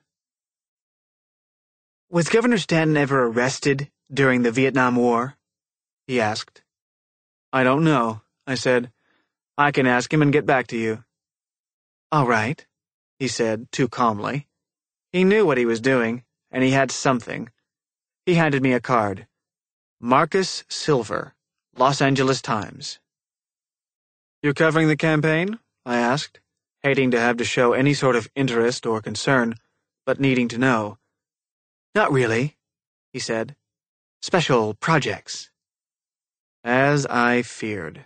"Was Governor Stanton ever arrested during the Vietnam War?" he asked. "I don't know," I said. "I can ask him and get back to you." "All right," he said, too calmly. He knew what he was doing, and he had something. He handed me a card. Marcus Silver, Los Angeles Times. "You're covering the campaign?" I asked, hating to have to show any sort of interest or concern, but needing to know. "Not really," he said. "Special projects." As I feared.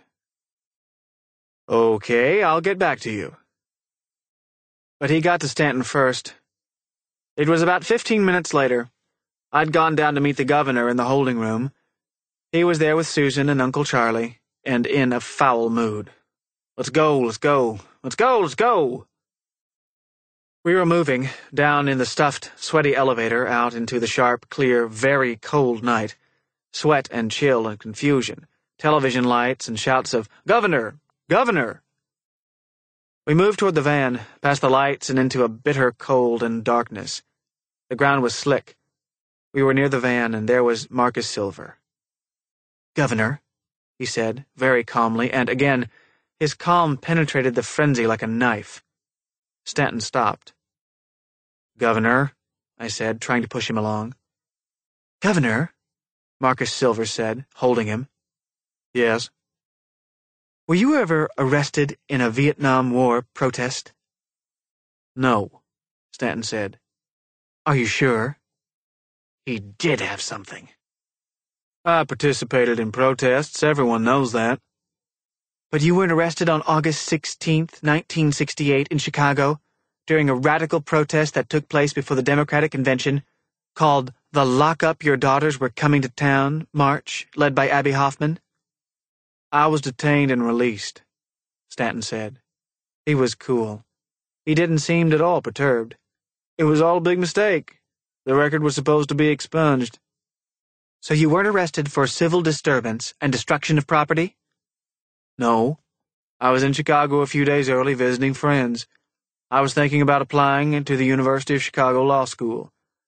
"Okay, I'll get back to you." But he got to Stanton first. It was about 15 minutes later. I'd gone down to meet the governor in the holding room. He was there with Susan and Uncle Charlie, and in a foul mood. "Let's go, let's go, let's go, let's go!" We were moving, down in the stuffed, sweaty elevator out into the sharp, clear, very cold night. Sweat and chill and confusion, television lights and shouts of, "Governor! Governor!" We moved toward the van, past the lights and into a bitter cold and darkness. The ground was slick. We were near the van, and there was Marcus Silver. "Governor," he said, very calmly, and again, his calm penetrated the frenzy like a knife. Stanton stopped. "Governor," I said, trying to push him along. "Governor," Marcus Silver said, holding him. "Yes." "Were you ever arrested in a Vietnam War protest?" "No," Stanton said. "Are you sure?" He did have something. "I participated in protests, everyone knows that." "But you weren't arrested on August 16th, 1968 in Chicago, during a radical protest that took place before the Democratic Convention, called the Lock Up Your Daughters We're Coming to Town march, led by Abby Hoffman?" "I was detained and released," Stanton said. He was cool. He didn't seem at all perturbed. "It was all a big mistake. The record was supposed to be expunged." "So you weren't arrested for civil disturbance and destruction of property?" "No. I was in Chicago a few days early visiting friends. I was thinking about applying to the University of Chicago Law School.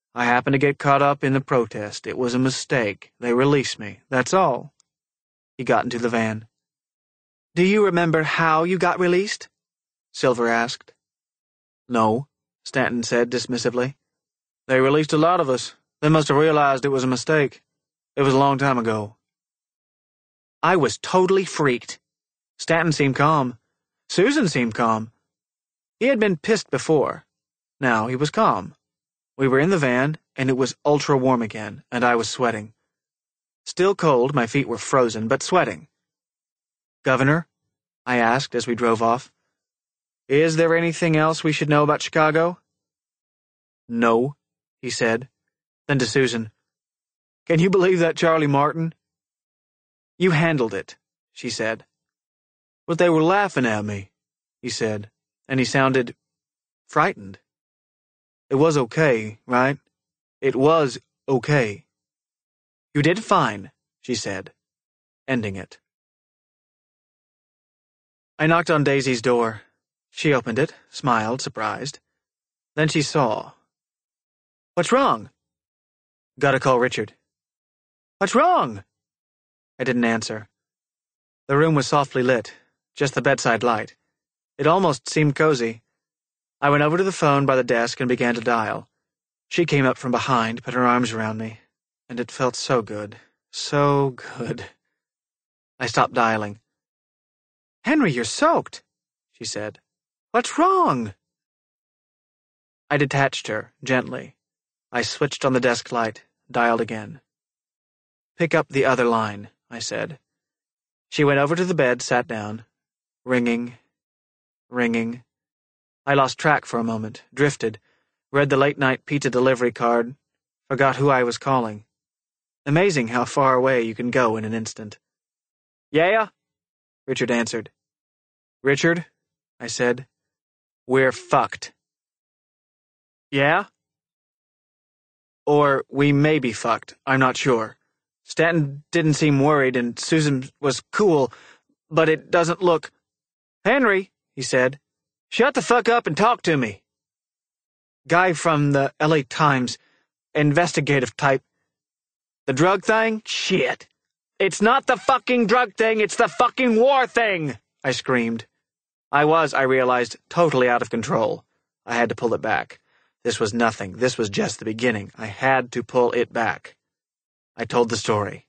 I happened to get caught up in the protest. It was a mistake. They released me. That's all. He got into the van. Do you remember how you got released? Silver asked. No, Stanton said dismissively. They released a lot of us. They must have realized it was a mistake. It was a long time ago. I was totally freaked. Stanton seemed calm. Susan seemed calm. He had been pissed before. Now he was calm. We were in the van, and it was ultra-warm again, and I was sweating. Still cold, my feet were frozen, but sweating. Governor? I asked as we drove off. Is there anything else we should know about Chicago? No, he said. Then to Susan, Can you believe that, Charlie Martin? You handled it, she said. But they were laughing at me, he said, and he sounded frightened. It was okay, right? It was okay. You did fine, she said, ending it. I knocked on Daisy's door. She opened it, smiled, surprised. Then she saw. What's wrong? Gotta call Richard. What's wrong? I didn't answer. The room was softly lit, just the bedside light. It almost seemed cozy. I went over to the phone by the desk and began to dial. She came up from behind, put her arms around me, and it felt so good, so good. I stopped dialing. Henry, you're soaked, she said. What's wrong? I detached her, gently. I switched on the desk light, dialed again. Pick up the other line, I said. She went over to the bed, sat down. Ringing, ringing. I lost track for a moment, drifted, read the late-night pizza delivery card, forgot who I was calling. Amazing how far away you can go in an instant. Yeah? Richard answered. Richard, I said, we're fucked. Yeah? Or we may be fucked, I'm not sure. Stanton didn't seem worried and Susan was cool, but it doesn't look... Henry, he said, shut the fuck up and talk to me. Guy from the LA Times, investigative type. The drug thing? Shit. It's not the fucking drug thing, it's the fucking war thing, I screamed. I realized, totally out of control. I had to pull it back. This was nothing. This was just the beginning. I had to pull it back. I told the story.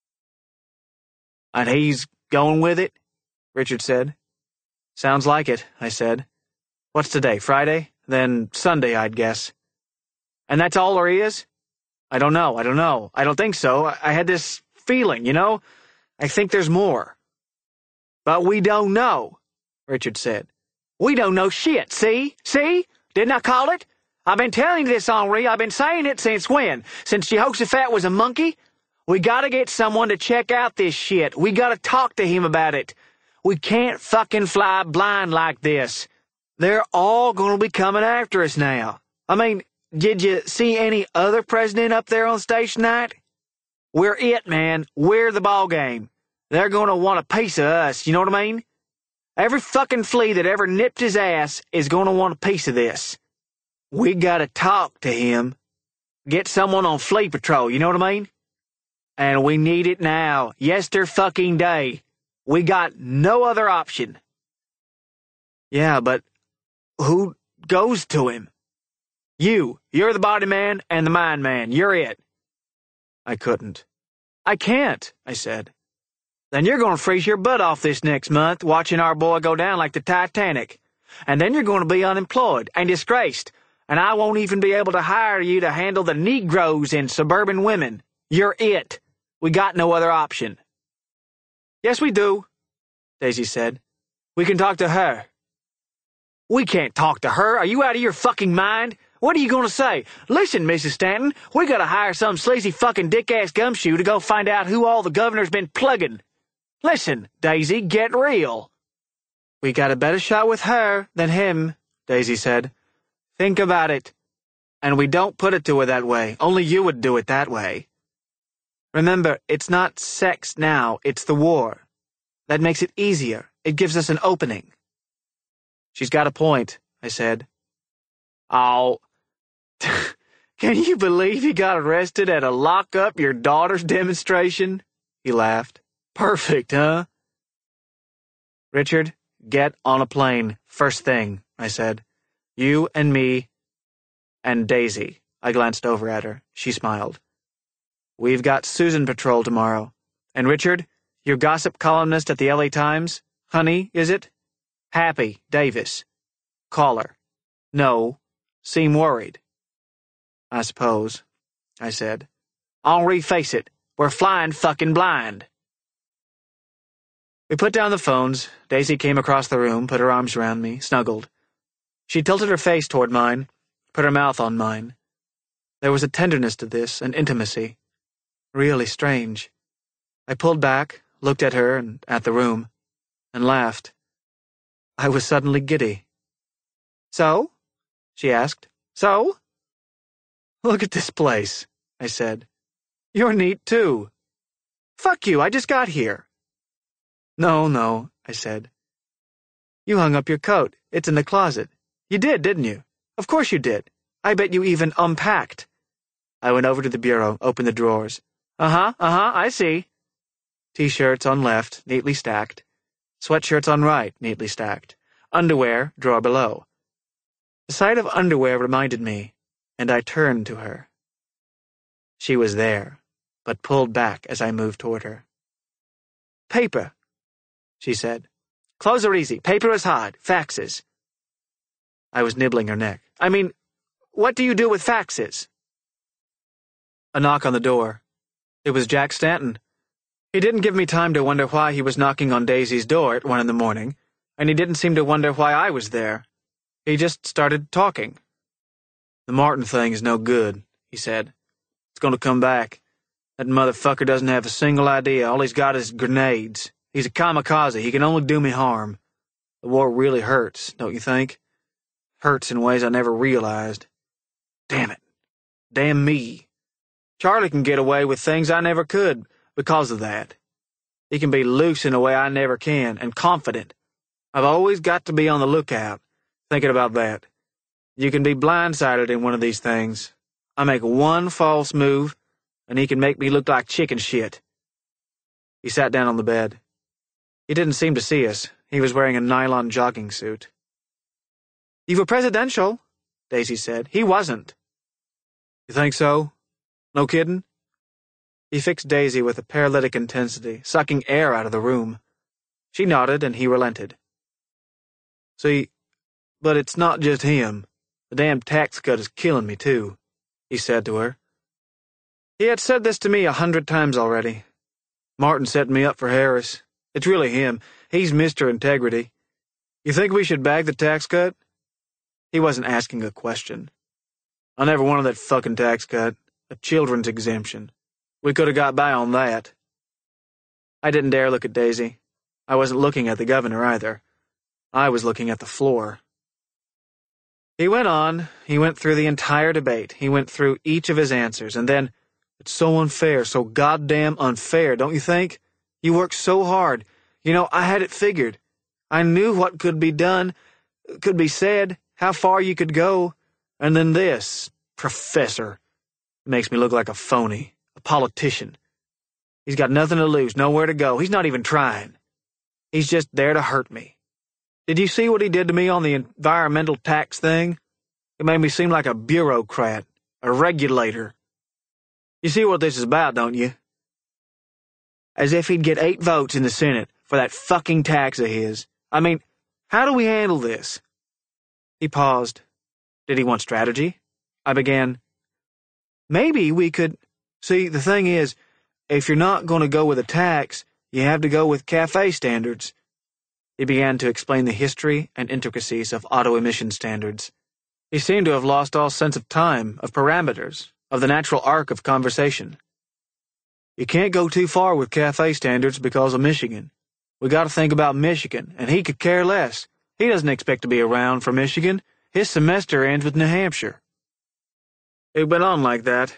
And he's going with it? Richard said. Sounds like it, I said. What's today, Friday? Then Sunday, I'd guess. And that's all there is? I don't know. I don't think so. I had this feeling, you know? I think there's more. But we don't know, Richard said. We don't know shit, see? See? Didn't I call it? I've been telling you this, Henri. I've been saying it since when? Since Jehoshaphat was a monkey? We gotta get someone to check out this shit. We gotta talk to him about it. We can't fucking fly blind like this. They're all gonna be coming after us now. I mean, did you see any other president up there on stage tonight? We're it, man. We're the ball game. They're gonna want a piece of us, you know what I mean? Every fucking flea that ever nipped his ass is gonna want a piece of this. We gotta talk to him. Get someone on flea patrol, you know what I mean? And we need it now. Yester-fucking day. We got no other option. Yeah, but who goes to him? You're the body man and the mind man. You're it. I couldn't. I can't, I said. Then you're gonna freeze your butt off this next month watching our boy go down like the Titanic. And then you're gonna be unemployed and disgraced. And I won't even be able to hire you to handle the Negroes and suburban women. You're it. We got no other option. Yes, we do, Daisy said. We can talk to her. We can't talk to her. Are you out of your fucking mind? What are you gonna say? Listen, Mrs. Stanton, we gotta hire some sleazy fucking dick-ass gumshoe to go find out who all the governor's been plugging. Listen, Daisy, get real. We got a better shot with her than him, Daisy said. Think about it. And we don't put it to her that way. Only you would do it that way. Remember, it's not sex now, it's the war. That makes it easier. It gives us an opening. She's got a point, I said. Oh, Can you believe he got arrested at a lock up your daughter's demonstration? He laughed. Perfect, huh? Richard, get on a plane, first thing, I said. You and me and Daisy. I glanced over at her. She smiled. We've got Susan Patrol tomorrow. And Richard, your gossip columnist at the LA Times, Honey, is it? Happy, Davis. Call her. No, seem worried. I suppose, I said. Henri, face it, we're flying fucking blind. We put down the phones. Daisy came across the room, put her arms around me, snuggled. She tilted her face toward mine, put her mouth on mine. There was a tenderness to this, an intimacy. Really strange. I pulled back, looked at her and at the room, and laughed. I was suddenly giddy. So? She asked. So? Look at this place, I said. You're neat, too. Fuck you, I just got here. No, I said. You hung up your coat. It's in the closet. You did, didn't you? Of course you did. I bet you even unpacked. I went over to the bureau, opened the drawers. I see. T-shirts on left, neatly stacked. Sweatshirts on right, neatly stacked. Underwear, drawer below. The sight of underwear reminded me, and I turned to her. She was there, but pulled back as I moved toward her. Paper, she said. Clothes are easy. Paper is hard. Faxes. I was nibbling her neck. I mean, what do you do with faxes? A knock on the door. It was Jack Stanton. He didn't give me time to wonder why he was knocking on Daisy's door at 1 a.m, and he didn't seem to wonder why I was there. He just started talking. The Martin thing is no good, he said. It's going to come back. That motherfucker doesn't have a single idea. All he's got is grenades. He's a kamikaze. He can only do me harm. The war really hurts, don't you think? Hurts in ways I never realized. Damn it. Damn me. Charlie can get away with things I never could because of that. He can be loose in a way I never can, and confident. I've always got to be on the lookout, thinking about that. You can be blindsided in one of these things. I make one false move, and he can make me look like chicken shit. He sat down on the bed. He didn't seem to see us. He was wearing a nylon jogging suit. You were presidential, Daisy said. He wasn't. You think so? No kidding? He fixed Daisy with a paralytic intensity, sucking air out of the room. She nodded, and he relented. See, but it's not just him. The damn tax cut is killing me, too, he said to her. He had said this to me 100 times already. Martin set me up for Harris. It's really him. He's Mr. Integrity. You think we should bag the tax cut? He wasn't asking a question. I never wanted that fucking tax cut. A children's exemption. We could have got by on that. I didn't dare look at Daisy. I wasn't looking at the governor either. I was looking at the floor. He went on. He went through the entire debate. He went through each of his answers, and then, it's so unfair, so goddamn unfair, don't you think? You worked so hard. You know, I had it figured. I knew what could be done, could be said, how far you could go. And then this, professor. It makes me look like a phony, a politician. He's got nothing to lose, nowhere to go. He's not even trying. He's just there to hurt me. Did you see what he did to me on the environmental tax thing? It made me seem like a bureaucrat, a regulator. You see what this is about, don't you? As if he'd get 8 votes in the Senate for that fucking tax of his. I mean, how do we handle this? He paused. Did he want strategy? I began. Maybe we could... See, the thing is, if you're not going to go with a tax, you have to go with CAFE standards. He began to explain the history and intricacies of auto emission standards. He seemed to have lost all sense of time, of parameters, of the natural arc of conversation. You can't go too far with CAFE standards because of Michigan. We got to think about Michigan, and he could care less. He doesn't expect to be around for Michigan. His semester ends with New Hampshire. It went on like that.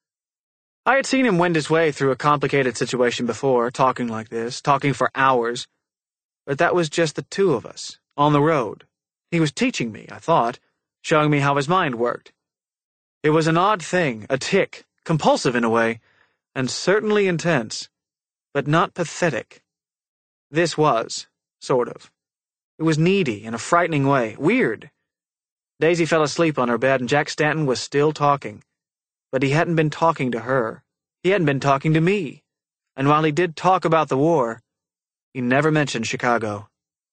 I had seen him wend his way through a complicated situation before, talking like this, talking for hours. But that was just the two of us, on the road. He was teaching me, I thought, showing me how his mind worked. It was an odd thing, a tic, compulsive in a way, and certainly intense, but not pathetic. This was, sort of. It was needy in a frightening way, weird. Daisy fell asleep on her bed and Jack Stanton was still talking. But he hadn't been talking to her. He hadn't been talking to me. And while he did talk about the war, he never mentioned Chicago.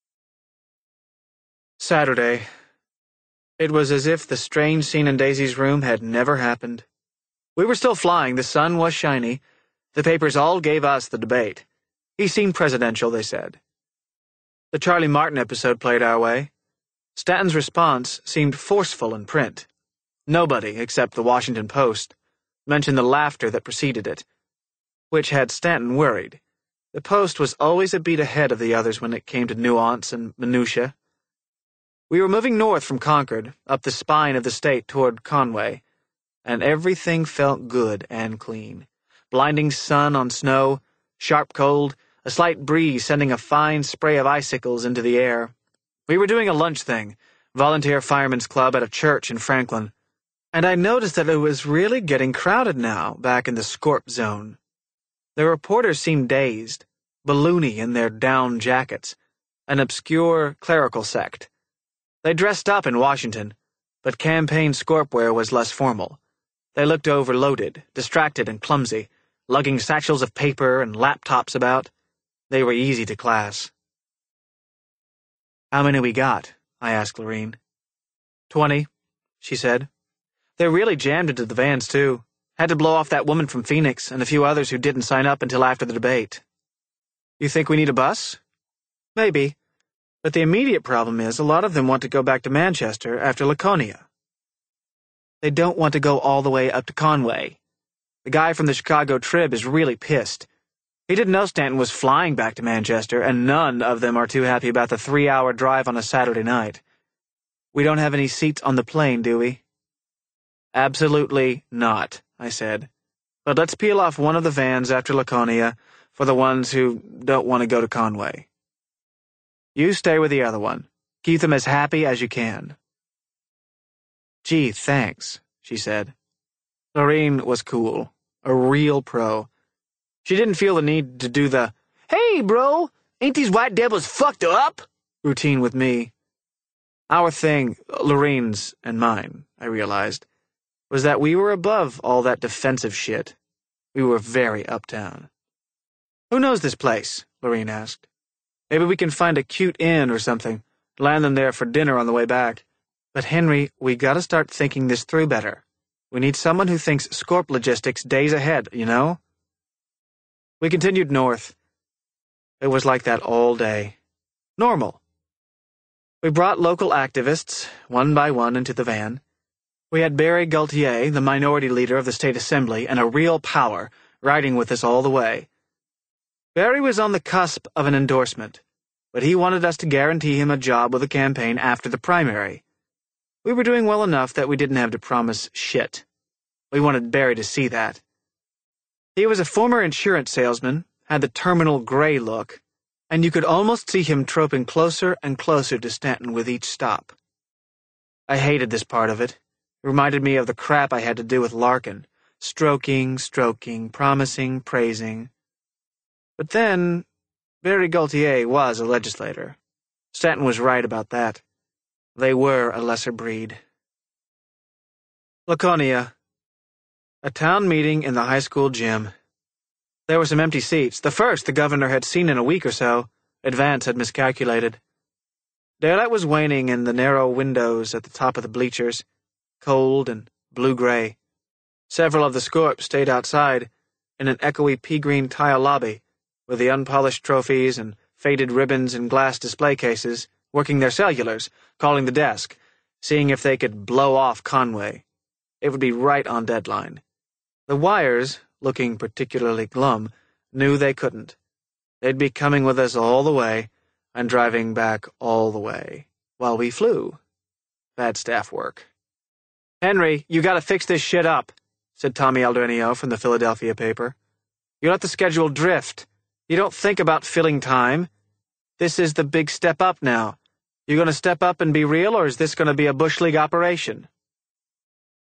Saturday. It was as if the strange scene in Daisy's room had never happened. We were still flying, the sun was shiny. The papers all gave us the debate. He seemed presidential, they said. The Charlie Martin episode played our way. Stanton's response seemed forceful in print. Nobody, except the Washington Post, mentioned the laughter that preceded it, which had Stanton worried. The Post was always a beat ahead of the others when it came to nuance and minutia. We were moving north from Concord, up the spine of the state toward Conway, and everything felt good and clean. Blinding sun on snow, sharp cold, a slight breeze sending a fine spray of icicles into the air. We were doing a lunch thing, volunteer firemen's club at a church in Franklin, and I noticed that it was really getting crowded now back in the Scorp zone. The reporters seemed dazed, balloony in their down jackets, an obscure clerical sect. They dressed up in Washington, but campaign Scorp wear was less formal. They looked overloaded, distracted and clumsy, lugging satchels of paper and laptops about. They were easy to class. "How many we got?" I asked Lorene. 20, she said. They're really jammed into the vans, too. Had to blow off that woman from Phoenix and a few others who didn't sign up until after the debate. You think we need a bus? Maybe. But the immediate problem is a lot of them want to go back to Manchester after Laconia. They don't want to go all the way up to Conway. The guy from the Chicago Trib is really pissed. He didn't know Stanton was flying back to Manchester, and none of them are too happy about the 3-hour drive on a Saturday night. We don't have any seats on the plane, do we? Absolutely not, I said. But let's peel off one of the vans after Laconia for the ones who don't want to go to Conway. You stay with the other one. Keep them as happy as you can. Gee, thanks, she said. Lorene was cool, a real pro. She didn't feel the need to do the, "Hey, bro, ain't these white devils fucked up?" routine with me. Our thing, Lorene's and mine, I realized, was that we were above all that defensive shit. We were very uptown. Who knows this place? Lorene asked. Maybe we can find a cute inn or something, land them there for dinner on the way back. But Henry, we gotta start thinking this through better. We need someone who thinks Scorp logistics days ahead, you know? We continued north. It was like that all day. Normal. We brought local activists, one by one, into the van. We had Barry Gaultier, the minority leader of the state assembly, and a real power, riding with us all the way. Barry was on the cusp of an endorsement, but he wanted us to guarantee him a job with the campaign after the primary. We were doing well enough that we didn't have to promise shit. We wanted Barry to see that. He was a former insurance salesman, had the terminal gray look, and you could almost see him troping closer and closer to Stanton with each stop. I hated this part of it. It reminded me of the crap I had to do with Larkin. Stroking, promising, praising. But then, Barry Gaultier was a legislator. Stanton was right about that. They were a lesser breed. Laconia. A town meeting in the high school gym. There were some empty seats, the first the governor had seen in a week or so. Advance had miscalculated. Daylight was waning in the narrow windows at the top of the bleachers, cold and blue-gray. Several of the Scorps stayed outside in an echoey pea-green tile lobby with the unpolished trophies and faded ribbons in glass display cases, working their cellulars, calling the desk, seeing if they could blow off Conway. It would be right on deadline. The Wires, looking particularly glum, knew they couldn't. They'd be coming with us all the way and driving back all the way while we flew. Bad staff work. Henry, you gotta fix this shit up, said Tommy Aldernio from the Philadelphia paper. You let the schedule drift. You don't think about filling time. This is the big step up now. You gonna step up and be real, or is this gonna be a Bush League operation?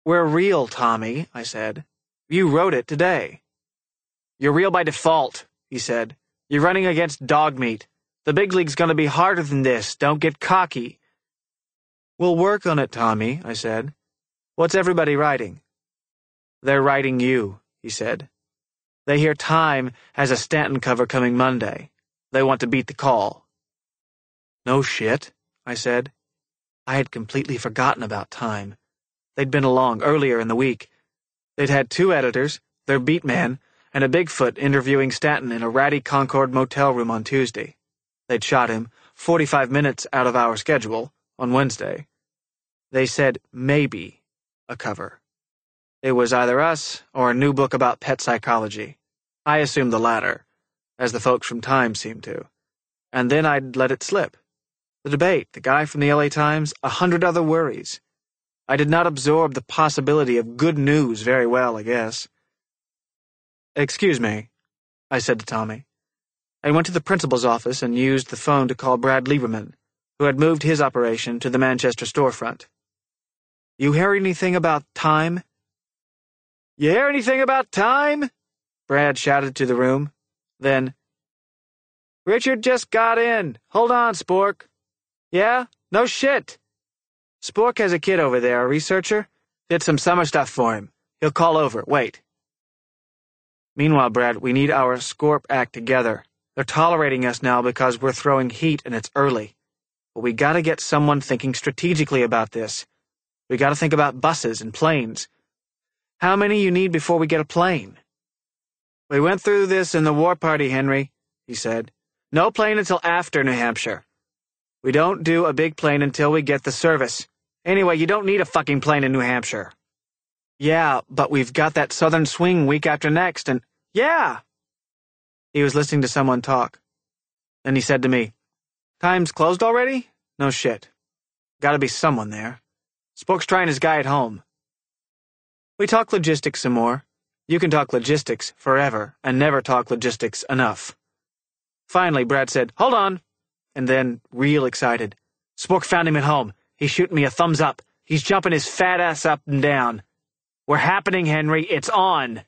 We're real, Tommy, I said. You wrote it today. You're real by default, he said. You're running against dog meat. The big league's gonna be harder than this. Don't get cocky. We'll work on it, Tommy, I said. What's everybody writing? They're writing you, he said. They hear Time has a Stanton cover coming Monday. They want to beat the call. No shit, I said. I had completely forgotten about Time. They'd been along earlier in the week. They'd had 2 editors, their beat man, and a Bigfoot interviewing Stanton in a ratty Concord motel room on Tuesday. They'd shot him 45 minutes out of our schedule on Wednesday. They said maybe a cover. It was either us or a new book about pet psychology. I assumed the latter, as the folks from Time seemed to. And then I'd let it slip. The debate, the guy from the LA Times, 100 other worries. I did not absorb the possibility of good news very well, I guess. Excuse me, I said to Tommy. I went to the principal's office and used the phone to call Brad Lieberman, who had moved his operation to the Manchester storefront. You hear anything about Time? You hear anything about Time? Brad shouted to the room. Then, Richard just got in. Hold on, Spork. Yeah? No shit. Spork has a kid over there, a researcher. Did some summer stuff for him. He'll call over. Wait. Meanwhile, Brad, we need our Scorp act together. They're tolerating us now because we're throwing heat and it's early. But we gotta get someone thinking strategically about this. We gotta think about buses and planes. How many you need before we get a plane? We went through this in the war party, Henry, he said. No plane until after New Hampshire. We don't do a big plane until we get the service. Anyway, you don't need a fucking plane in New Hampshire. Yeah, but we've got that southern swing week after next and... Yeah! He was listening to someone talk. Then he said to me, Time's closed already? No shit. Gotta be someone there. Spork's trying his guy at home. We talked logistics some more. You can talk logistics forever and never talk logistics enough. Finally, Brad said, Hold on. And then, real excited. Spork found him at home. He's shooting me a thumbs up. He's jumping his fat ass up and down. We're happening, Henry. It's on.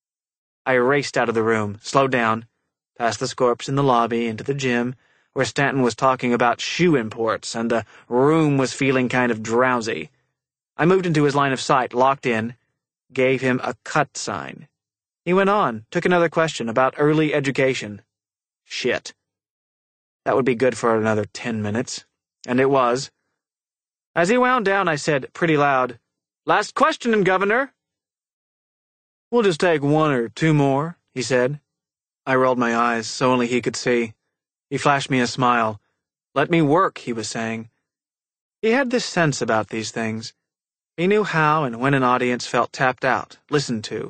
I raced out of the room, slowed down, past the Scorps in the lobby, into the gym, where Stanton was talking about shoe imports, and the room was feeling kind of drowsy. I moved into his line of sight, locked in, gave him a cut sign. He went on, took another question about early education. Shit. That would be good for another 10 minutes. And it was. As he wound down, I said, pretty loud, Last question, Governor. We'll just take 1 or 2 more, he said. I rolled my eyes so only he could see. He flashed me a smile. Let me work, he was saying. He had this sense about these things. He knew how and when an audience felt tapped out, listened to.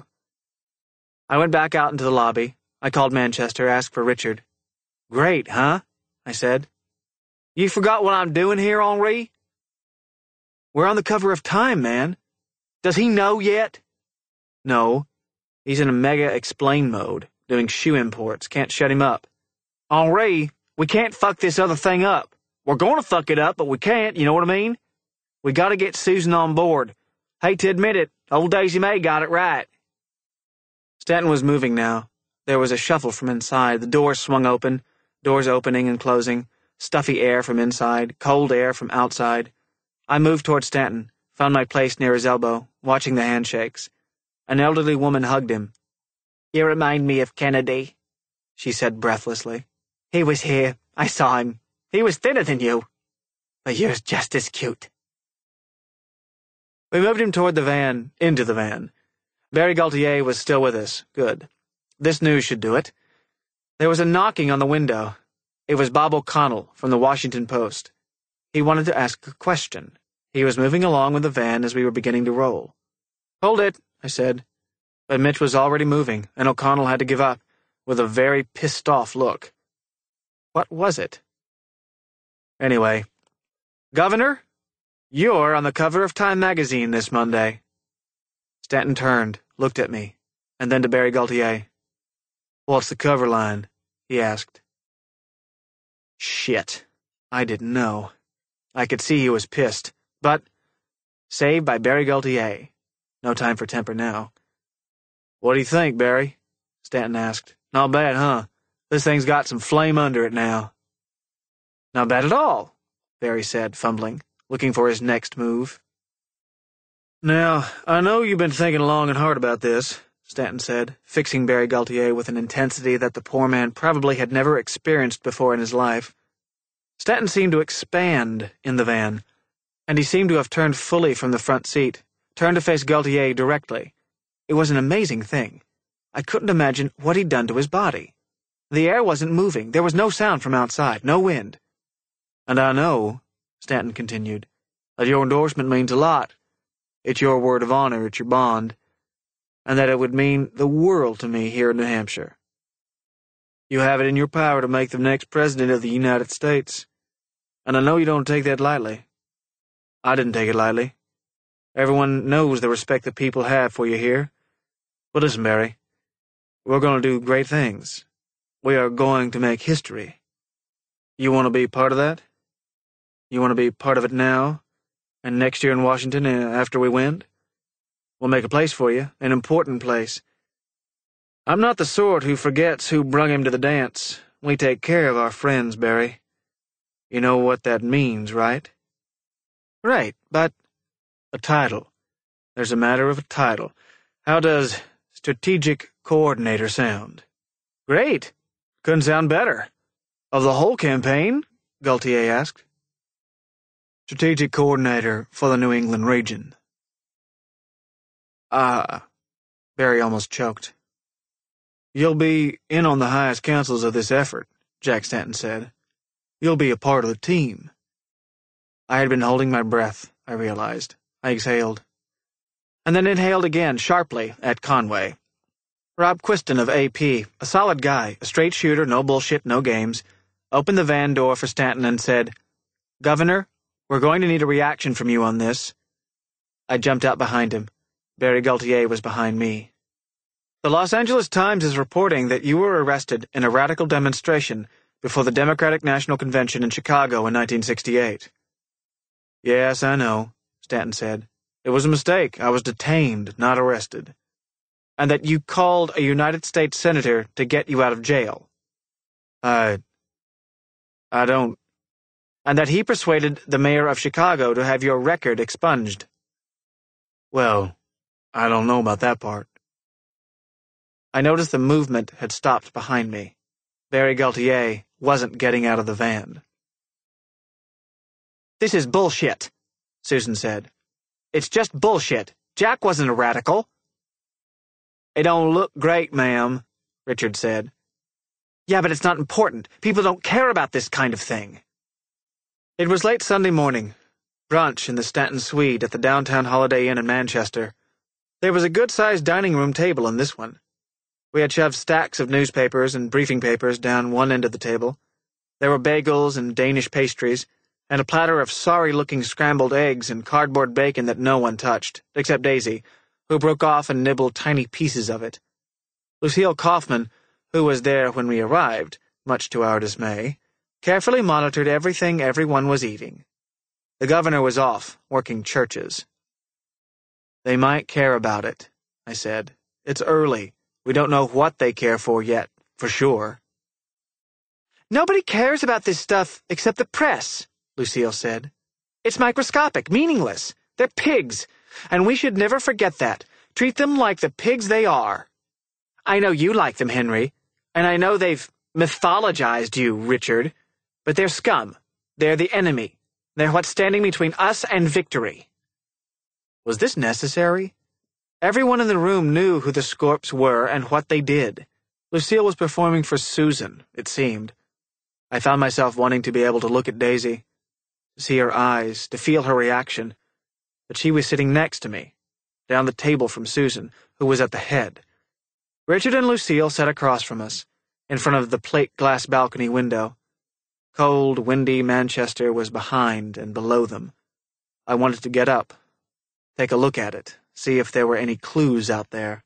I went back out into the lobby. I called Manchester, asked for Richard. Great, huh? I said. You forgot what I'm doing here, Henri? We're on the cover of Time, man. Does he know yet? No. He's in a mega explain mode, doing shoe imports. Can't shut him up. Henri, we can't fuck this other thing up. We're gonna fuck it up, but we can't, you know what I mean? We gotta get Susan on board. Hate to admit it, old Daisy May got it right. Stanton was moving now. There was a shuffle from inside. The doors swung open, doors opening and closing, stuffy air from inside, cold air from outside. I moved toward Stanton, found my place near his elbow, watching the handshakes. An elderly woman hugged him. You remind me of Kennedy, she said breathlessly. He was here. I saw him. He was thinner than you. But you're just as cute. We moved him toward the van, into the van. Barry Gaultier was still with us. Good. This news should do it. There was a knocking on the window. It was Bob O'Connell from the Washington Post. He wanted to ask a question. He was moving along with the van as we were beginning to roll. Hold it, I said. But Mitch was already moving, and O'Connell had to give up, with a very pissed-off look. What was it? Anyway, Governor, you're on the cover of Time magazine this Monday. Stanton turned, looked at me, and then to Barry Gaultier. What's the cover line? He asked. Shit. I didn't know. I could see he was pissed, but saved by Barry Gaultier. No time for temper now. "What do you think, Barry?" Stanton asked. "Not bad, huh? This thing's got some flame under it now." "Not bad at all," Barry said, fumbling, looking for his next move. "Now, I know you've been thinking long and hard about this," Stanton said, fixing Barry Gaultier with an intensity that the poor man probably had never experienced before in his life. Stanton seemed to expand in the van, and he seemed to have turned fully from the front seat, turned to face Gaultier directly. It was an amazing thing. I couldn't imagine what he'd done to his body. The air wasn't moving. There was no sound from outside, no wind. "And I know," Stanton continued, "that your endorsement means a lot. It's your word of honor, it's your bond, and that it would mean the world to me here in New Hampshire. You have it in your power to make the next president of the United States, and I know you don't take that lightly. I didn't take it lightly. Everyone knows the respect that people have for you here. But listen, Barry, we're going to do great things. We are going to make history. You want to be part of that? You want to be part of it now, and next year in Washington after we win? We'll make a place for you, an important place. I'm not the sort who forgets who brung him to the dance. We take care of our friends, Barry. You know what that means, right?" "Right, but—" "A title. There's a matter of a title. How does strategic coordinator sound?" "Great. Couldn't sound better. Of the whole campaign?" Gaultier asked. "Strategic coordinator for the New England region." Barry almost choked. "You'll be in on the highest councils of this effort," Jack Stanton said. "You'll be a part of the team." I had been holding my breath, I realized. I exhaled. And then inhaled again, sharply, at Conway. Rob Quiston of AP, a solid guy, a straight shooter, no bullshit, no games, opened the van door for Stanton and said, "Governor, we're going to need a reaction from you on this." I jumped out behind him. Barry Gaultier was behind me. "The Los Angeles Times is reporting that you were arrested in a radical demonstration before the Democratic National Convention in Chicago in 1968. "Yes, I know," Stanton said. "It was a mistake. I was detained, not arrested. And that you called a United States Senator to get you out of jail." I don't... "And that he persuaded the mayor of Chicago to have your record expunged." "Well, I don't know about that part." I noticed the movement had stopped behind me. Barry Gaultier wasn't getting out of the van. "This is bullshit," Susan said. "It's just bullshit. Jack wasn't a radical." "It don't look great, ma'am," Richard said. "Yeah, but it's not important. People don't care about this kind of thing." It was late Sunday morning. Brunch in the Stanton Suite at the downtown Holiday Inn in Manchester. There was a good-sized dining room table in this one. We had shoved stacks of newspapers and briefing papers down one end of the table. There were bagels and Danish pastries, and a platter of sorry-looking scrambled eggs and cardboard bacon that no one touched, except Daisy, who broke off and nibbled tiny pieces of it. Lucille Kaufman, who was there when we arrived, much to our dismay, carefully monitored everything everyone was eating. The governor was off, working churches. "They might care about it," I said. "It's early. We don't know what they care for yet, for sure." "Nobody cares about this stuff except the press," Lucille said. "It's microscopic, meaningless. They're pigs, and we should never forget that. Treat them like the pigs they are. I know you like them, Henry, and I know they've mythologized you, Richard, but they're scum. They're the enemy. They're what's standing between us and victory." Was this necessary? Everyone in the room knew who the Scorps were and what they did. Lucille was performing for Susan, it seemed. I found myself wanting to be able to look at Daisy, to see her eyes, to feel her reaction. But she was sitting next to me, down the table from Susan, who was at the head. Richard and Lucille sat across from us, in front of the plate-glass balcony window. Cold, windy Manchester was behind and below them. I wanted to get up, take a look at it, see if there were any clues out there.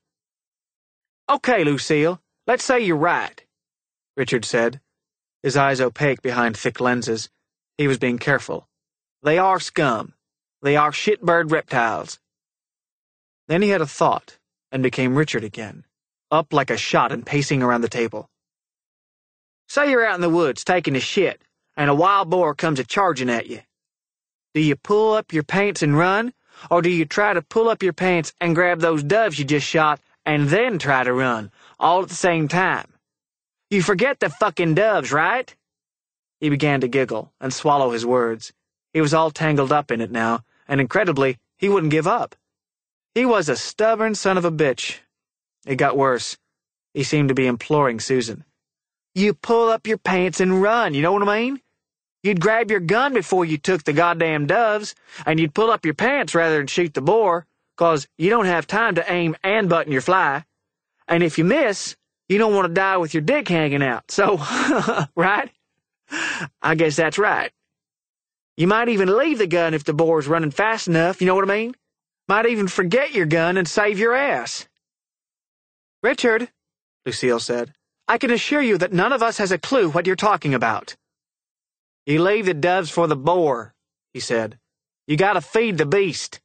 "Okay, Lucille, let's say you're right," Richard said, his eyes opaque behind thick lenses. He was being careful. "They are scum. They are shitbird reptiles." Then he had a thought and became Richard again, up like a shot and pacing around the table. Say you're out in the woods taking a shit, and a wild boar comes a-charging at you. Do you pull up your pants and run, or do you try to pull up your pants and grab those doves you just shot and then try to run, all at the same time? You forget the fucking doves, right? He began to giggle and swallow his words. He was all tangled up in it now, and incredibly, he wouldn't give up. He was a stubborn son of a bitch. It got worse. He seemed to be imploring Susan. You pull up your pants and run, you know what I mean? You'd grab your gun before you took the goddamn doves, and you'd pull up your pants rather than shoot the boar, 'cause you don't have time to aim and button your fly. And if you miss, you don't want to die with your dick hanging out, so, right? I guess that's right. You might even leave the gun if the boar's running fast enough, you know what I mean? Might even forget your gun and save your ass. Richard, Lucille said, I can assure you that none of us has a clue what you're talking about. You leave the doves for the boar, he said. You gotta feed the beast.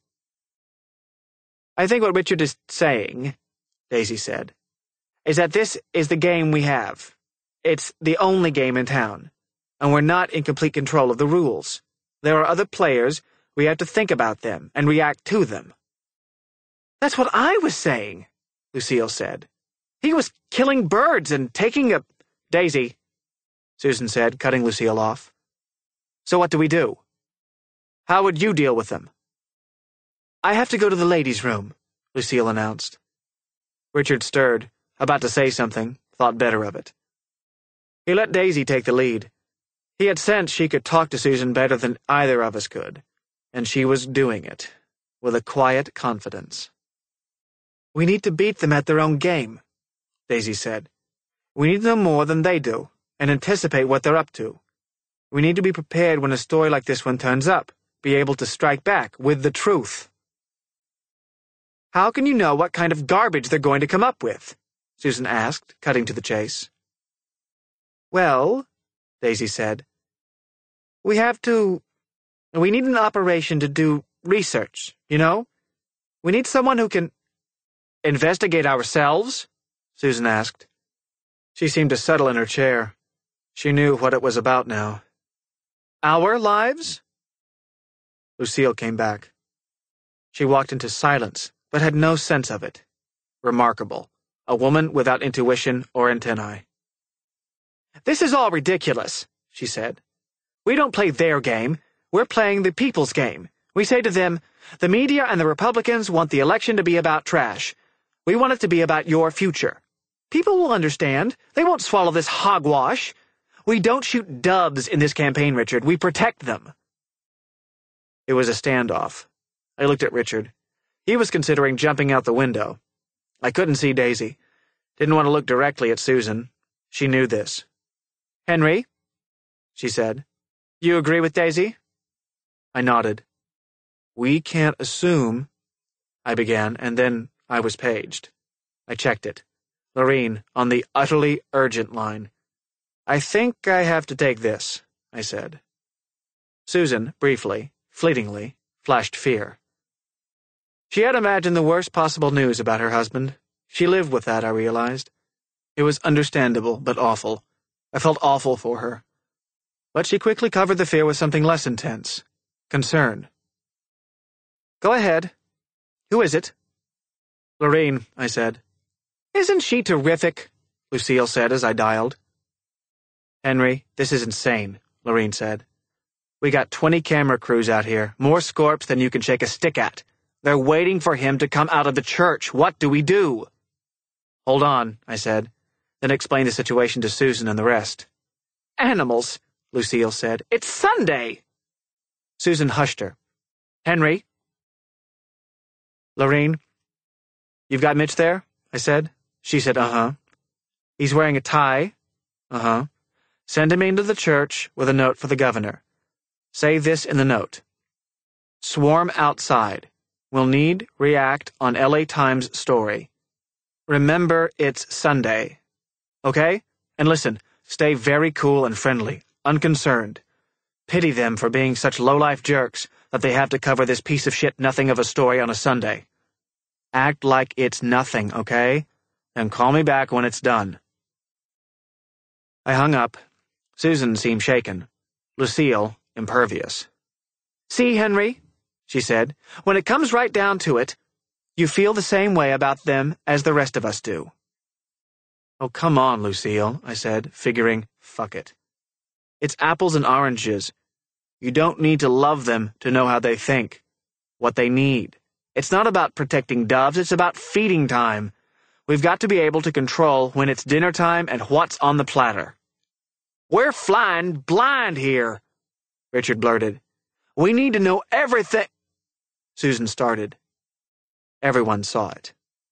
I think what Richard is saying, Daisy said, is that this is the game we have. It's the only game in town, and we're not in complete control of the rules. There are other players, we have to think about them and react to them. That's what I was saying, Lucille said. He was killing birds and taking a... Daisy, Susan said, cutting Lucille off. So what do we do? How would you deal with them? I have to go to the ladies' room, Lucille announced. Richard stirred, about to say something, thought better of it. He let Daisy take the lead. He had sensed she could talk to Susan better than either of us could, and she was doing it, with a quiet confidence. We need to beat them at their own game, Daisy said. We need to know more than they do, and anticipate what they're up to. We need to be prepared when a story like this one turns up, be able to strike back with the truth. How can you know what kind of garbage they're going to come up with? Susan asked, cutting to the chase. Well, Daisy said, we need an operation to do research, you know? We need someone who can... Investigate ourselves? Susan asked. She seemed to settle in her chair. She knew what it was about now. Our lives? Lucille came back. She walked into silence, but had no sense of it. Remarkable. A woman without intuition or antennae. This is all ridiculous, she said. We don't play their game. We're playing the people's game. We say to them, the media and the Republicans want the election to be about trash. We want it to be about your future. People will understand. They won't swallow this hogwash. We don't shoot doves in this campaign, Richard. We protect them. It was a standoff. I looked at Richard. He was considering jumping out the window. I couldn't see Daisy. Didn't want to look directly at Susan. She knew this. Henry, she said, you agree with Daisy? I nodded. We can't assume, I began, and then I was paged. I checked it. Lorene, on the utterly urgent line. I think I have to take this, I said. Susan, briefly, fleetingly, flashed fear. She had imagined the worst possible news about her husband. She lived with that, I realized. It was understandable, but awful. I felt awful for her. But she quickly covered the fear with something less intense. Concern. Go ahead. Who is it? Lorene, I said. Isn't she terrific? Lucille said as I dialed. Henry, this is insane, Lorene said. We got 20 camera crews out here, more scorps than you can shake a stick at. They're waiting for him to come out of the church. What do we do? Hold on, I said, then explained the situation to Susan and the rest. Animals, Lucille said. It's Sunday. Susan hushed her. Henry? Lorene? You've got Mitch there? I said. She said, uh-huh. He's wearing a tie? Uh-huh. Send him into the church with a note for the governor. Say this in the note. Swarm outside. Will need react on LA Times story. Remember it's Sunday. Okay? And listen, stay very cool and friendly, unconcerned. Pity them for being such low-life jerks that they have to cover this piece of shit nothing of a story on a Sunday. Act like it's nothing, okay? And call me back when it's done. I hung up. Susan seemed shaken. Lucille, impervious. See, Henry, she said, when it comes right down to it, you feel the same way about them as the rest of us do. Oh, come on, Lucille, I said, figuring, fuck it. It's apples and oranges. You don't need to love them to know how they think, what they need. It's not about protecting doves, it's about feeding time. We've got to be able to control when it's dinner time and what's on the platter. We're flying blind here, Richard blurted. We need to know everything. Susan started. Everyone saw it.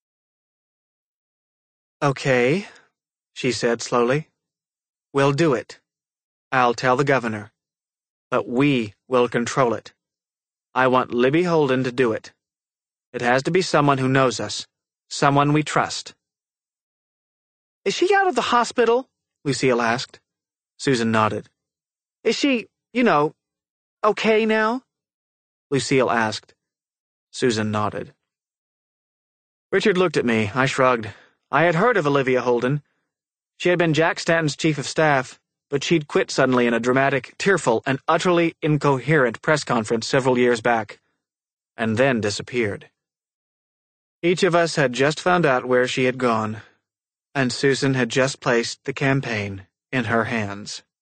Okay, she said slowly. We'll do it. I'll tell the governor. But we will control it. I want Libby Holden to do it. It has to be someone who knows us. Someone we trust. Is she out of the hospital? Lucille asked. Susan nodded. Is she, okay now? Lucille asked. Susan nodded. Richard looked at me. I shrugged. I had heard of Olivia Holden. She had been Jack Stanton's chief of staff, but she'd quit suddenly in a dramatic, tearful, and utterly incoherent press conference several years back, and then disappeared. Each of us had just found out where she had gone, and Susan had just placed the campaign in her hands.